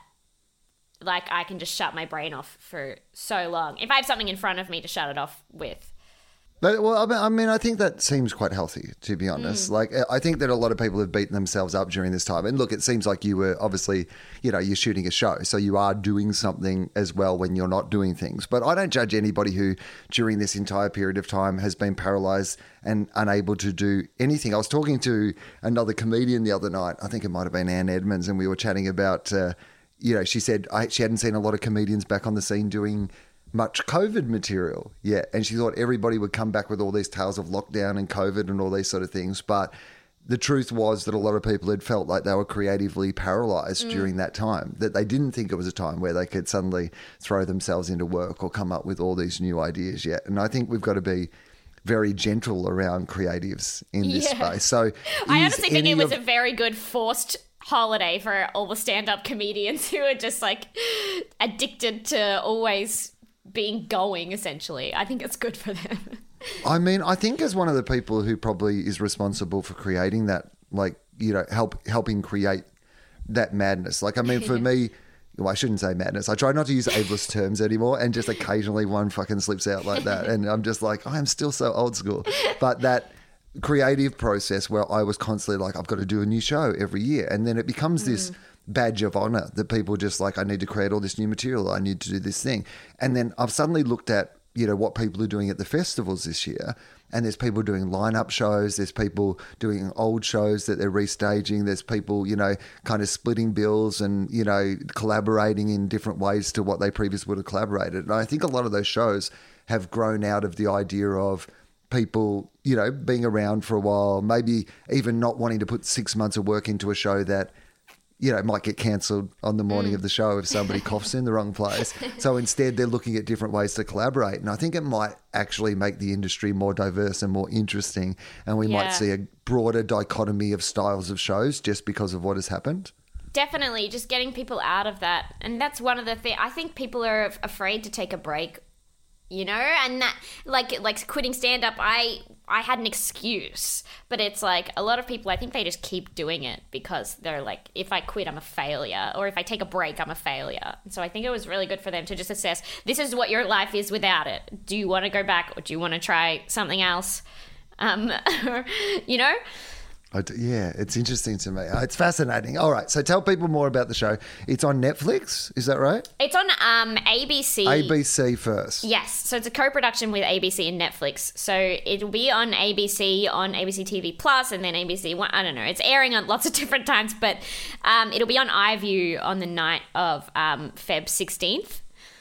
like, I can just shut my brain off for so long. If I have something in front of me to shut it off with. But, well, I mean, I mean, I think that seems quite healthy, to be honest. Mm. Like, I think that a lot of people have beaten themselves up during this time. And look, it seems like you were obviously, you know, you're shooting a show, so you are doing something as well when you're not doing things. But I don't judge anybody who, during this entire period of time, has been paralyzed and unable to do anything. I was talking to another comedian the other night. I think it might have been Ann Edmonds, and we were chatting about, uh, you know, she said I, she hadn't seen a lot of comedians back on the scene doing much COVID material yet. And she thought everybody would come back with all these tales of lockdown and COVID and all these sort of things. But the truth was that a lot of people had felt like they were creatively paralyzed mm. during that time, that they didn't think it was a time where they could suddenly throw themselves into work or come up with all these new ideas yet. And I think we've got to be very gentle around creatives in this yeah. space. So I honestly think it was of- a very good forced holiday for all the stand-up comedians who are just, like, addicted to always being going, essentially. I think it's good for them. I mean, I think as one of the people who probably is responsible for creating that, like, you know, help helping create that madness. Like, I mean, for me, well, I shouldn't say madness. I try not to use ableist terms anymore, and just occasionally one fucking slips out like that. And I'm just like, I'm still so old school. But that creative process where I was constantly like, I've got to do a new show every year. And then it becomes mm. this badge of honor that people just like, I need to create all this new material. I need to do this thing. And then I've suddenly looked at, you know, what people are doing at the festivals this year. And there's people doing lineup shows. There's people doing old shows that they're restaging. There's people, you know, kind of splitting bills and, you know, collaborating in different ways to what they previously would have collaborated. And I think a lot of those shows have grown out of the idea of people, you know, being around for a while, maybe even not wanting to put six months of work into a show that, you know, might get cancelled on the morning mm. of the show if somebody coughs in the wrong place. So instead, they're looking at different ways to collaborate. And I think it might actually make the industry more diverse and more interesting. And we yeah. might see a broader dichotomy of styles of shows just because of what has happened. Definitely, just getting people out of that. And that's one of the things. I think people are afraid to take a break, you know, and that, like, like quitting stand-up, I I had an excuse, but it's like a lot of people, I think they just keep doing it because they're like, if I quit, I'm a failure, or if I take a break, I'm a failure. And so I think it was really good for them to just assess, this is what your life is without it. Do you want to go back, or do you want to try something else? Um, you know? I do, yeah, it's interesting to me. It's fascinating. All right, so tell people more about the show. It's on Netflix, is that right? It's on um, A B C. A B C first. Yes, so it's a co-production with A B C and Netflix. So it'll be on A B C, on A B C T V Plus, and then A B C One. I don't know. It's airing on lots of different times, but um, it'll be on iView on the night of um, February sixteenth.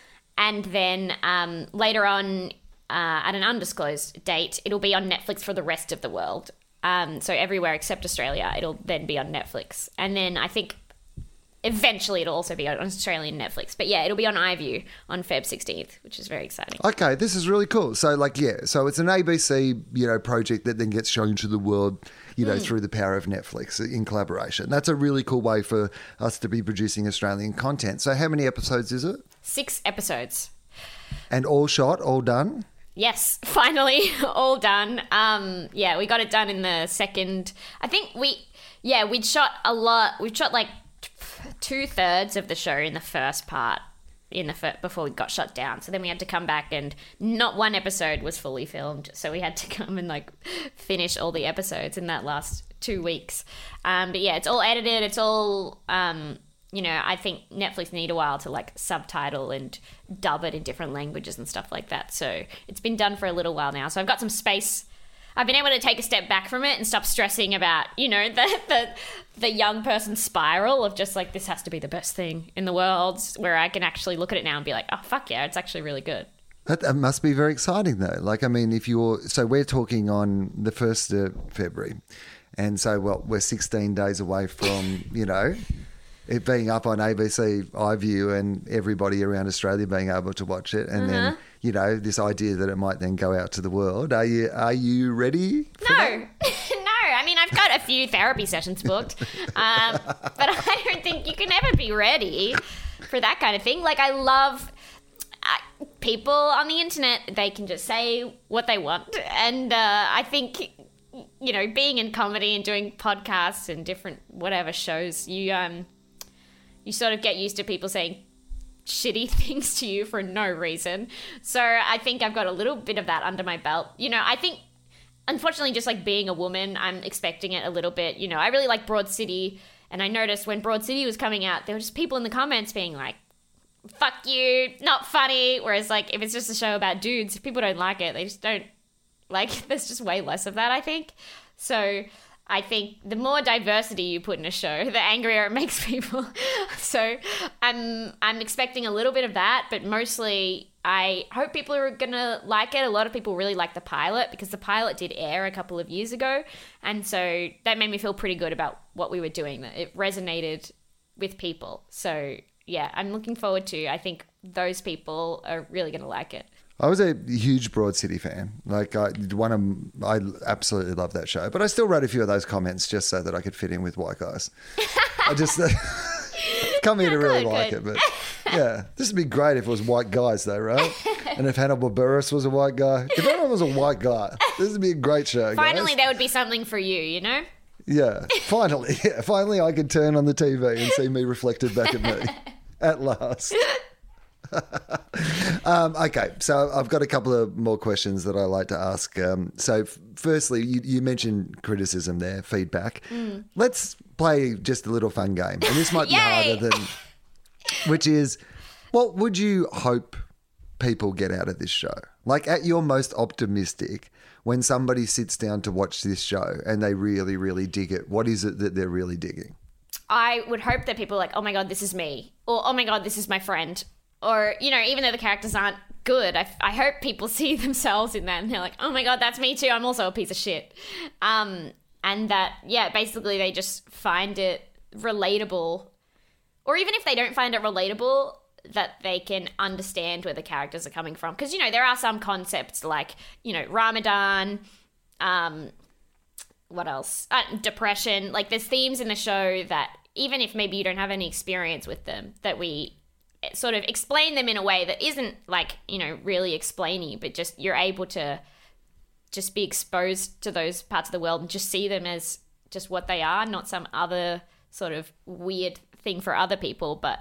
And then um, later on, uh, at an undisclosed date, it'll be on Netflix for the rest of the world. Um, so everywhere except Australia, it'll then be on Netflix. And then I think eventually it'll also be on Australian Netflix. But yeah, it'll be on iView on February sixteenth, which is very exciting. Okay, this is really cool. So like, yeah, so it's an A B C, you know, project that then gets shown to the world, you know, mm. through the power of Netflix in collaboration. That's a really cool way for us to be producing Australian content. So how many episodes is it? Six episodes. And all shot, all done? Yes, finally, all done. Um, yeah, we got it done in the second. I think we, yeah, we'd shot a lot. We shot like two thirds of the show in the first part, in the fir- before we got shut down. So then we had to come back, and not one episode was fully filmed. So we had to come and like finish all the episodes in that last two weeks. Um, but yeah, it's all edited. It's all, um, you know, I think Netflix need a while to like subtitle and dub it in different languages and stuff like that. So it's been done for a little while now. So I've got some space. I've been able to take a step back from it and stop stressing about, you know, the, the the young person spiral of just like, this has to be the best thing in the world, where I can actually look at it now and be like, oh, fuck yeah, it's actually really good. That, that must be very exciting though. Like, I mean, if you're, so we're talking on the first of February. And so, well, we're sixteen days away from, you know, it being up on A B C iView and everybody around Australia being able to watch it. And uh-huh. then, you know, this idea that it might then go out to the world. Are you are you ready for No. that? No. I mean, I've got a few therapy sessions booked. Um, but I don't think you can ever be ready for that kind of thing. Like, I love uh, people on the internet. They can just say what they want. And uh, I think, you know, being in comedy and doing podcasts and different whatever shows, you um you sort of get used to people saying shitty things to you for no reason. So I think I've got a little bit of that under my belt. You know, I think, unfortunately, just like being a woman, I'm expecting it a little bit. You know, I really like Broad City, and I noticed when Broad City was coming out, there were just people in the comments being like, fuck you, not funny. Whereas like, if it's just a show about dudes, if people don't like it, they just don't, like, there's just way less of that, I think. So I think the more diversity you put in a show, the angrier it makes people. So I'm I'm expecting a little bit of that, but mostly I hope people are going to like it. A lot of people really like the pilot because the pilot did air a couple of years ago. And so that made me feel pretty good about what we were doing, that it resonated with people. So yeah, I'm looking forward to, I think those people are really going to like it. I was a huge Broad City fan. Like, I one of I absolutely love that show. But I still wrote a few of those comments just so that I could fit in with white guys. I just uh, come here to really good, like good. it. But yeah, this would be great if it was white guys, though, right? And if Hannibal Buress was a white guy, if everyone was a white guy, this would be a great show. Finally, guys. there would be something for you, you know. Yeah, finally, yeah, finally, I could turn on the T V and see me reflected back at me at last. um, okay, so I've got a couple of more questions that I like to ask. Um, so, f- firstly, you, you mentioned criticism there, feedback. Mm. Let's play just a little fun game, and this might be harder than, which is, what would you hope people get out of this show? Like, at your most optimistic, when somebody sits down to watch this show and they really, really dig it, what is it that they're really digging? I would hope that people are like, oh my God, this is me. Or, oh my God, this is my friend. Or, you know, even though the characters aren't good, I, I hope people see themselves in that and they're like, oh my God, that's me too. I'm also a piece of shit. Um, and that, yeah, basically they just find it relatable. Or even if they don't find it relatable, that they can understand where the characters are coming from. Because, you know, there are some concepts like, you know, Ramadan, um, what else? Uh, depression. Like, there's themes in the show that even if maybe you don't have any experience with them, that we sort of explain them in a way that isn't like, you know, really explainy, but just you're able to just be exposed to those parts of the world and just see them as just what they are, not some other sort of weird thing for other people, but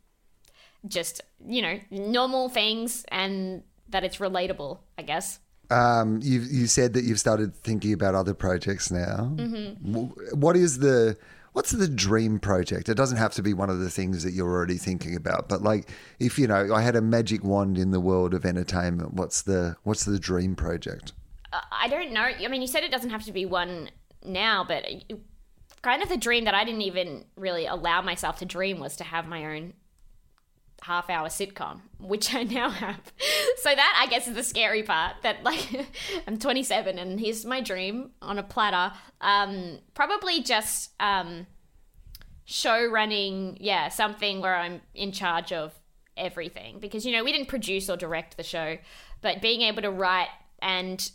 just, you know, normal things, and that it's relatable, I guess. Um, you you said that you've started thinking about other projects now. Mm-hmm. What is the what's the dream project? It doesn't have to be one of the things that you're already thinking about, but like, if you know, I had a magic wand in the world of entertainment, what's the what's the dream project? Uh, I don't know. I mean, you said it doesn't have to be one now, but kind of the dream that I didn't even really allow myself to dream was to have my own half-hour sitcom, which I now have. So that, I guess, is the scary part, that like I'm twenty-seven and here's my dream on a platter. Um, probably just um, show running, yeah, something where I'm in charge of everything, because, you know, we didn't produce or direct the show, but being able to write and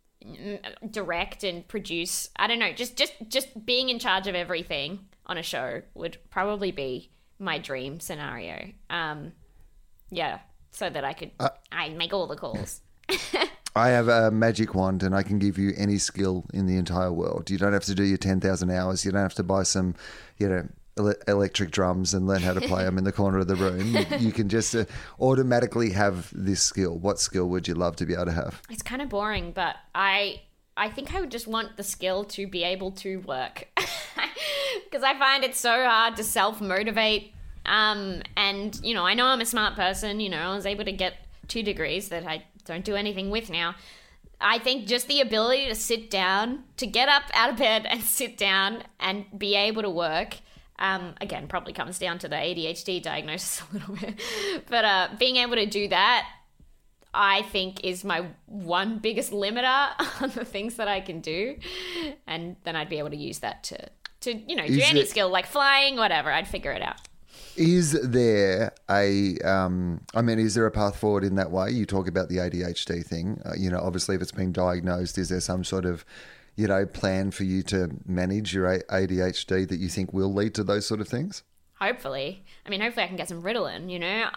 direct and produce, I don't know, just just just being in charge of everything on a show would probably be my dream scenario. Um, yeah, so that I could uh, I make all the calls. I have a magic wand and I can give you any skill in the entire world. You don't have to do your ten thousand hours. You don't have to buy some, you know, ele- electric drums and learn how to play them in the corner of the room. You, you can just uh, automatically have this skill. What skill would you love to be able to have? It's kind of boring, but I I think I would just want the skill to be able to work. Because I find it so hard to self-motivate. Um, and, you know, I know I'm a smart person. You know, I was able to get two degrees that I don't do anything with now. I think just the ability to sit down, to get up out of bed and sit down and be able to work, um, again, probably comes down to the A D H D diagnosis a little bit. But uh, being able to do that, I think, is my one biggest limiter on the things that I can do. And then I'd be able to use that to, to you know, do Is any it- skill, like flying, whatever. I'd figure it out. Is there a, um, I mean, is there a path forward in that way? You talk about the A D H D thing. Uh, you know, obviously, if it's been diagnosed, is there some sort of, you know, plan for you to manage your A- ADHD that you think will lead to those sort of things? Hopefully. I mean, hopefully I can get some Ritalin, you know?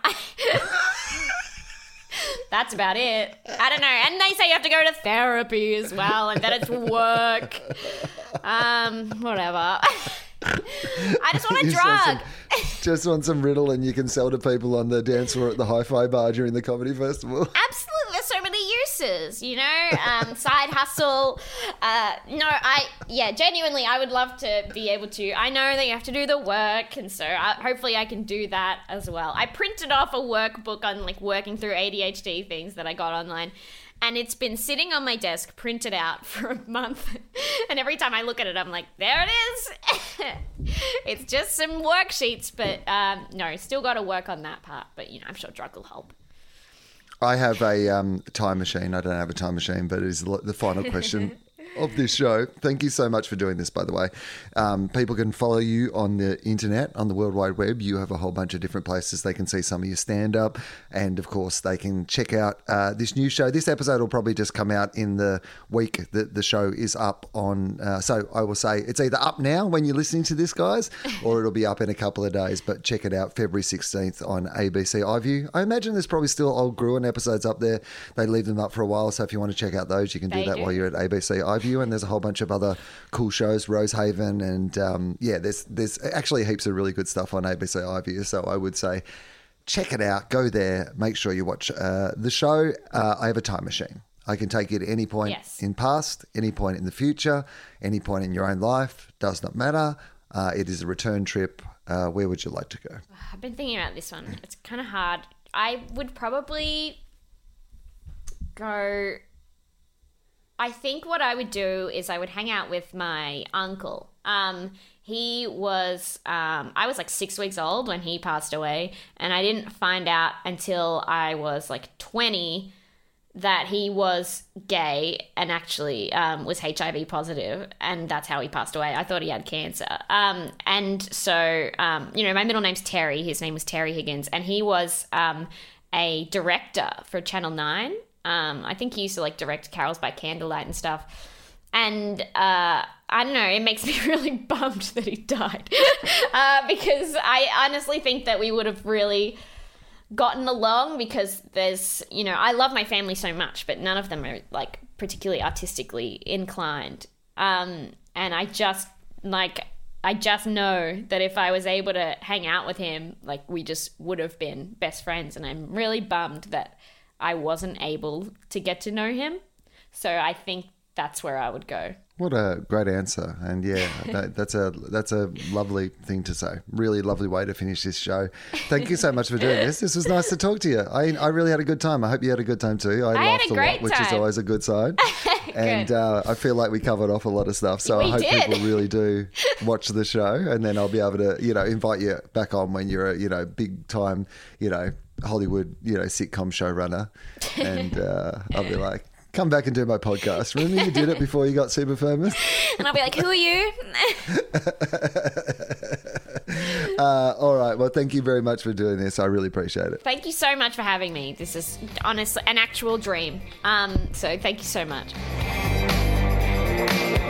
That's about it. I don't know. And they say you have to go to therapy as well, and that it's work. Um, whatever. I just want a You just want drug. some- Just want some Ritalin you can sell to people on the dance floor at the Hi-Fi Bar during the comedy festival. Absolutely. There's so many uses, you know? Um, side hustle. Uh, no, I, yeah, genuinely, I would love to be able to. I know that you have to do the work, and so I, hopefully I can do that as well. I printed off a workbook on, like, working through A D H D things that I got online. And it's been sitting on my desk, printed out for a month. And every time I look at it, I'm like, there it is. It's just some worksheets. But um, no, still got to work on that part. But, you know, I'm sure drug will help. I have a um, time machine. I don't have a time machine, but it is the the final question of this show. Thank you so much for doing this, by the way. Um, people can follow you on the internet, on the World Wide Web. You have a whole bunch of different places they can see some of your stand-up. And, of course, they can check out uh, this new show. This episode will probably just come out in the week that the show is up on. Uh, so I will say it's either up now when you're listening to this, guys, or it'll be up in a couple of days. But check it out, February sixteenth on A B C iView. I imagine there's probably still old Gruen episodes up there. They leave them up for a while. So if you want to check out those, you can do They that do. while you're at A B C iView. And there's a whole bunch of other cool shows, Rosehaven, and um, yeah, there's there's actually heaps of really good stuff on A B C iView. So I would say check it out, go there, make sure you watch uh, the show. Uh, I have a time machine. I can take you to any point Yes. in past, any point in the future, any point in your own life. Does not matter. Uh, it is a return trip. Uh, where would you like to go? I've been thinking about this one. It's kind of hard. I would probably go... I think what I would do is I would hang out with my uncle. Um, he was, um, I was like six weeks old when he passed away, and I didn't find out until I was like twenty that he was gay and actually um, was H I V positive, and that's how he passed away. I thought he had cancer. Um, and so, um, you know, my middle name's Terry. His name was Terry Higgins, and he was um, a director for Channel nine. Um, I think he used to like direct Carols by Candlelight and stuff. And uh, I don't know, it makes me really bummed that he died uh, because I honestly think that we would have really gotten along, because there's, you know, I love my family so much, but none of them are like particularly artistically inclined. Um, and I just like, I just know that if I was able to hang out with him, like we just would have been best friends. And I'm really bummed that I wasn't able to get to know him. So I think that's where I would go. What a great answer. And yeah, that, that's a that's a lovely thing to say. Really lovely way to finish this show. Thank you so much for doing this. This was nice to talk to you. I, I really had a good time. I hope you had a good time too. I, I had laughed a a, great lot, which is time. always a good sign. And uh, I feel like we covered off a lot of stuff. So We I hope did. people really do watch the show, and then I'll be able to, you know, invite you back on when you're a, you know, big time, you know, Hollywood, you know, sitcom showrunner. And uh, I'll be like, come back and do my podcast. Remember you did it before you got super famous? And I'll be like, who are you? Uh, all right. Well, thank you very much for doing this. I really appreciate it. Thank you so much for having me. This is honestly an actual dream. Um, so thank you so much.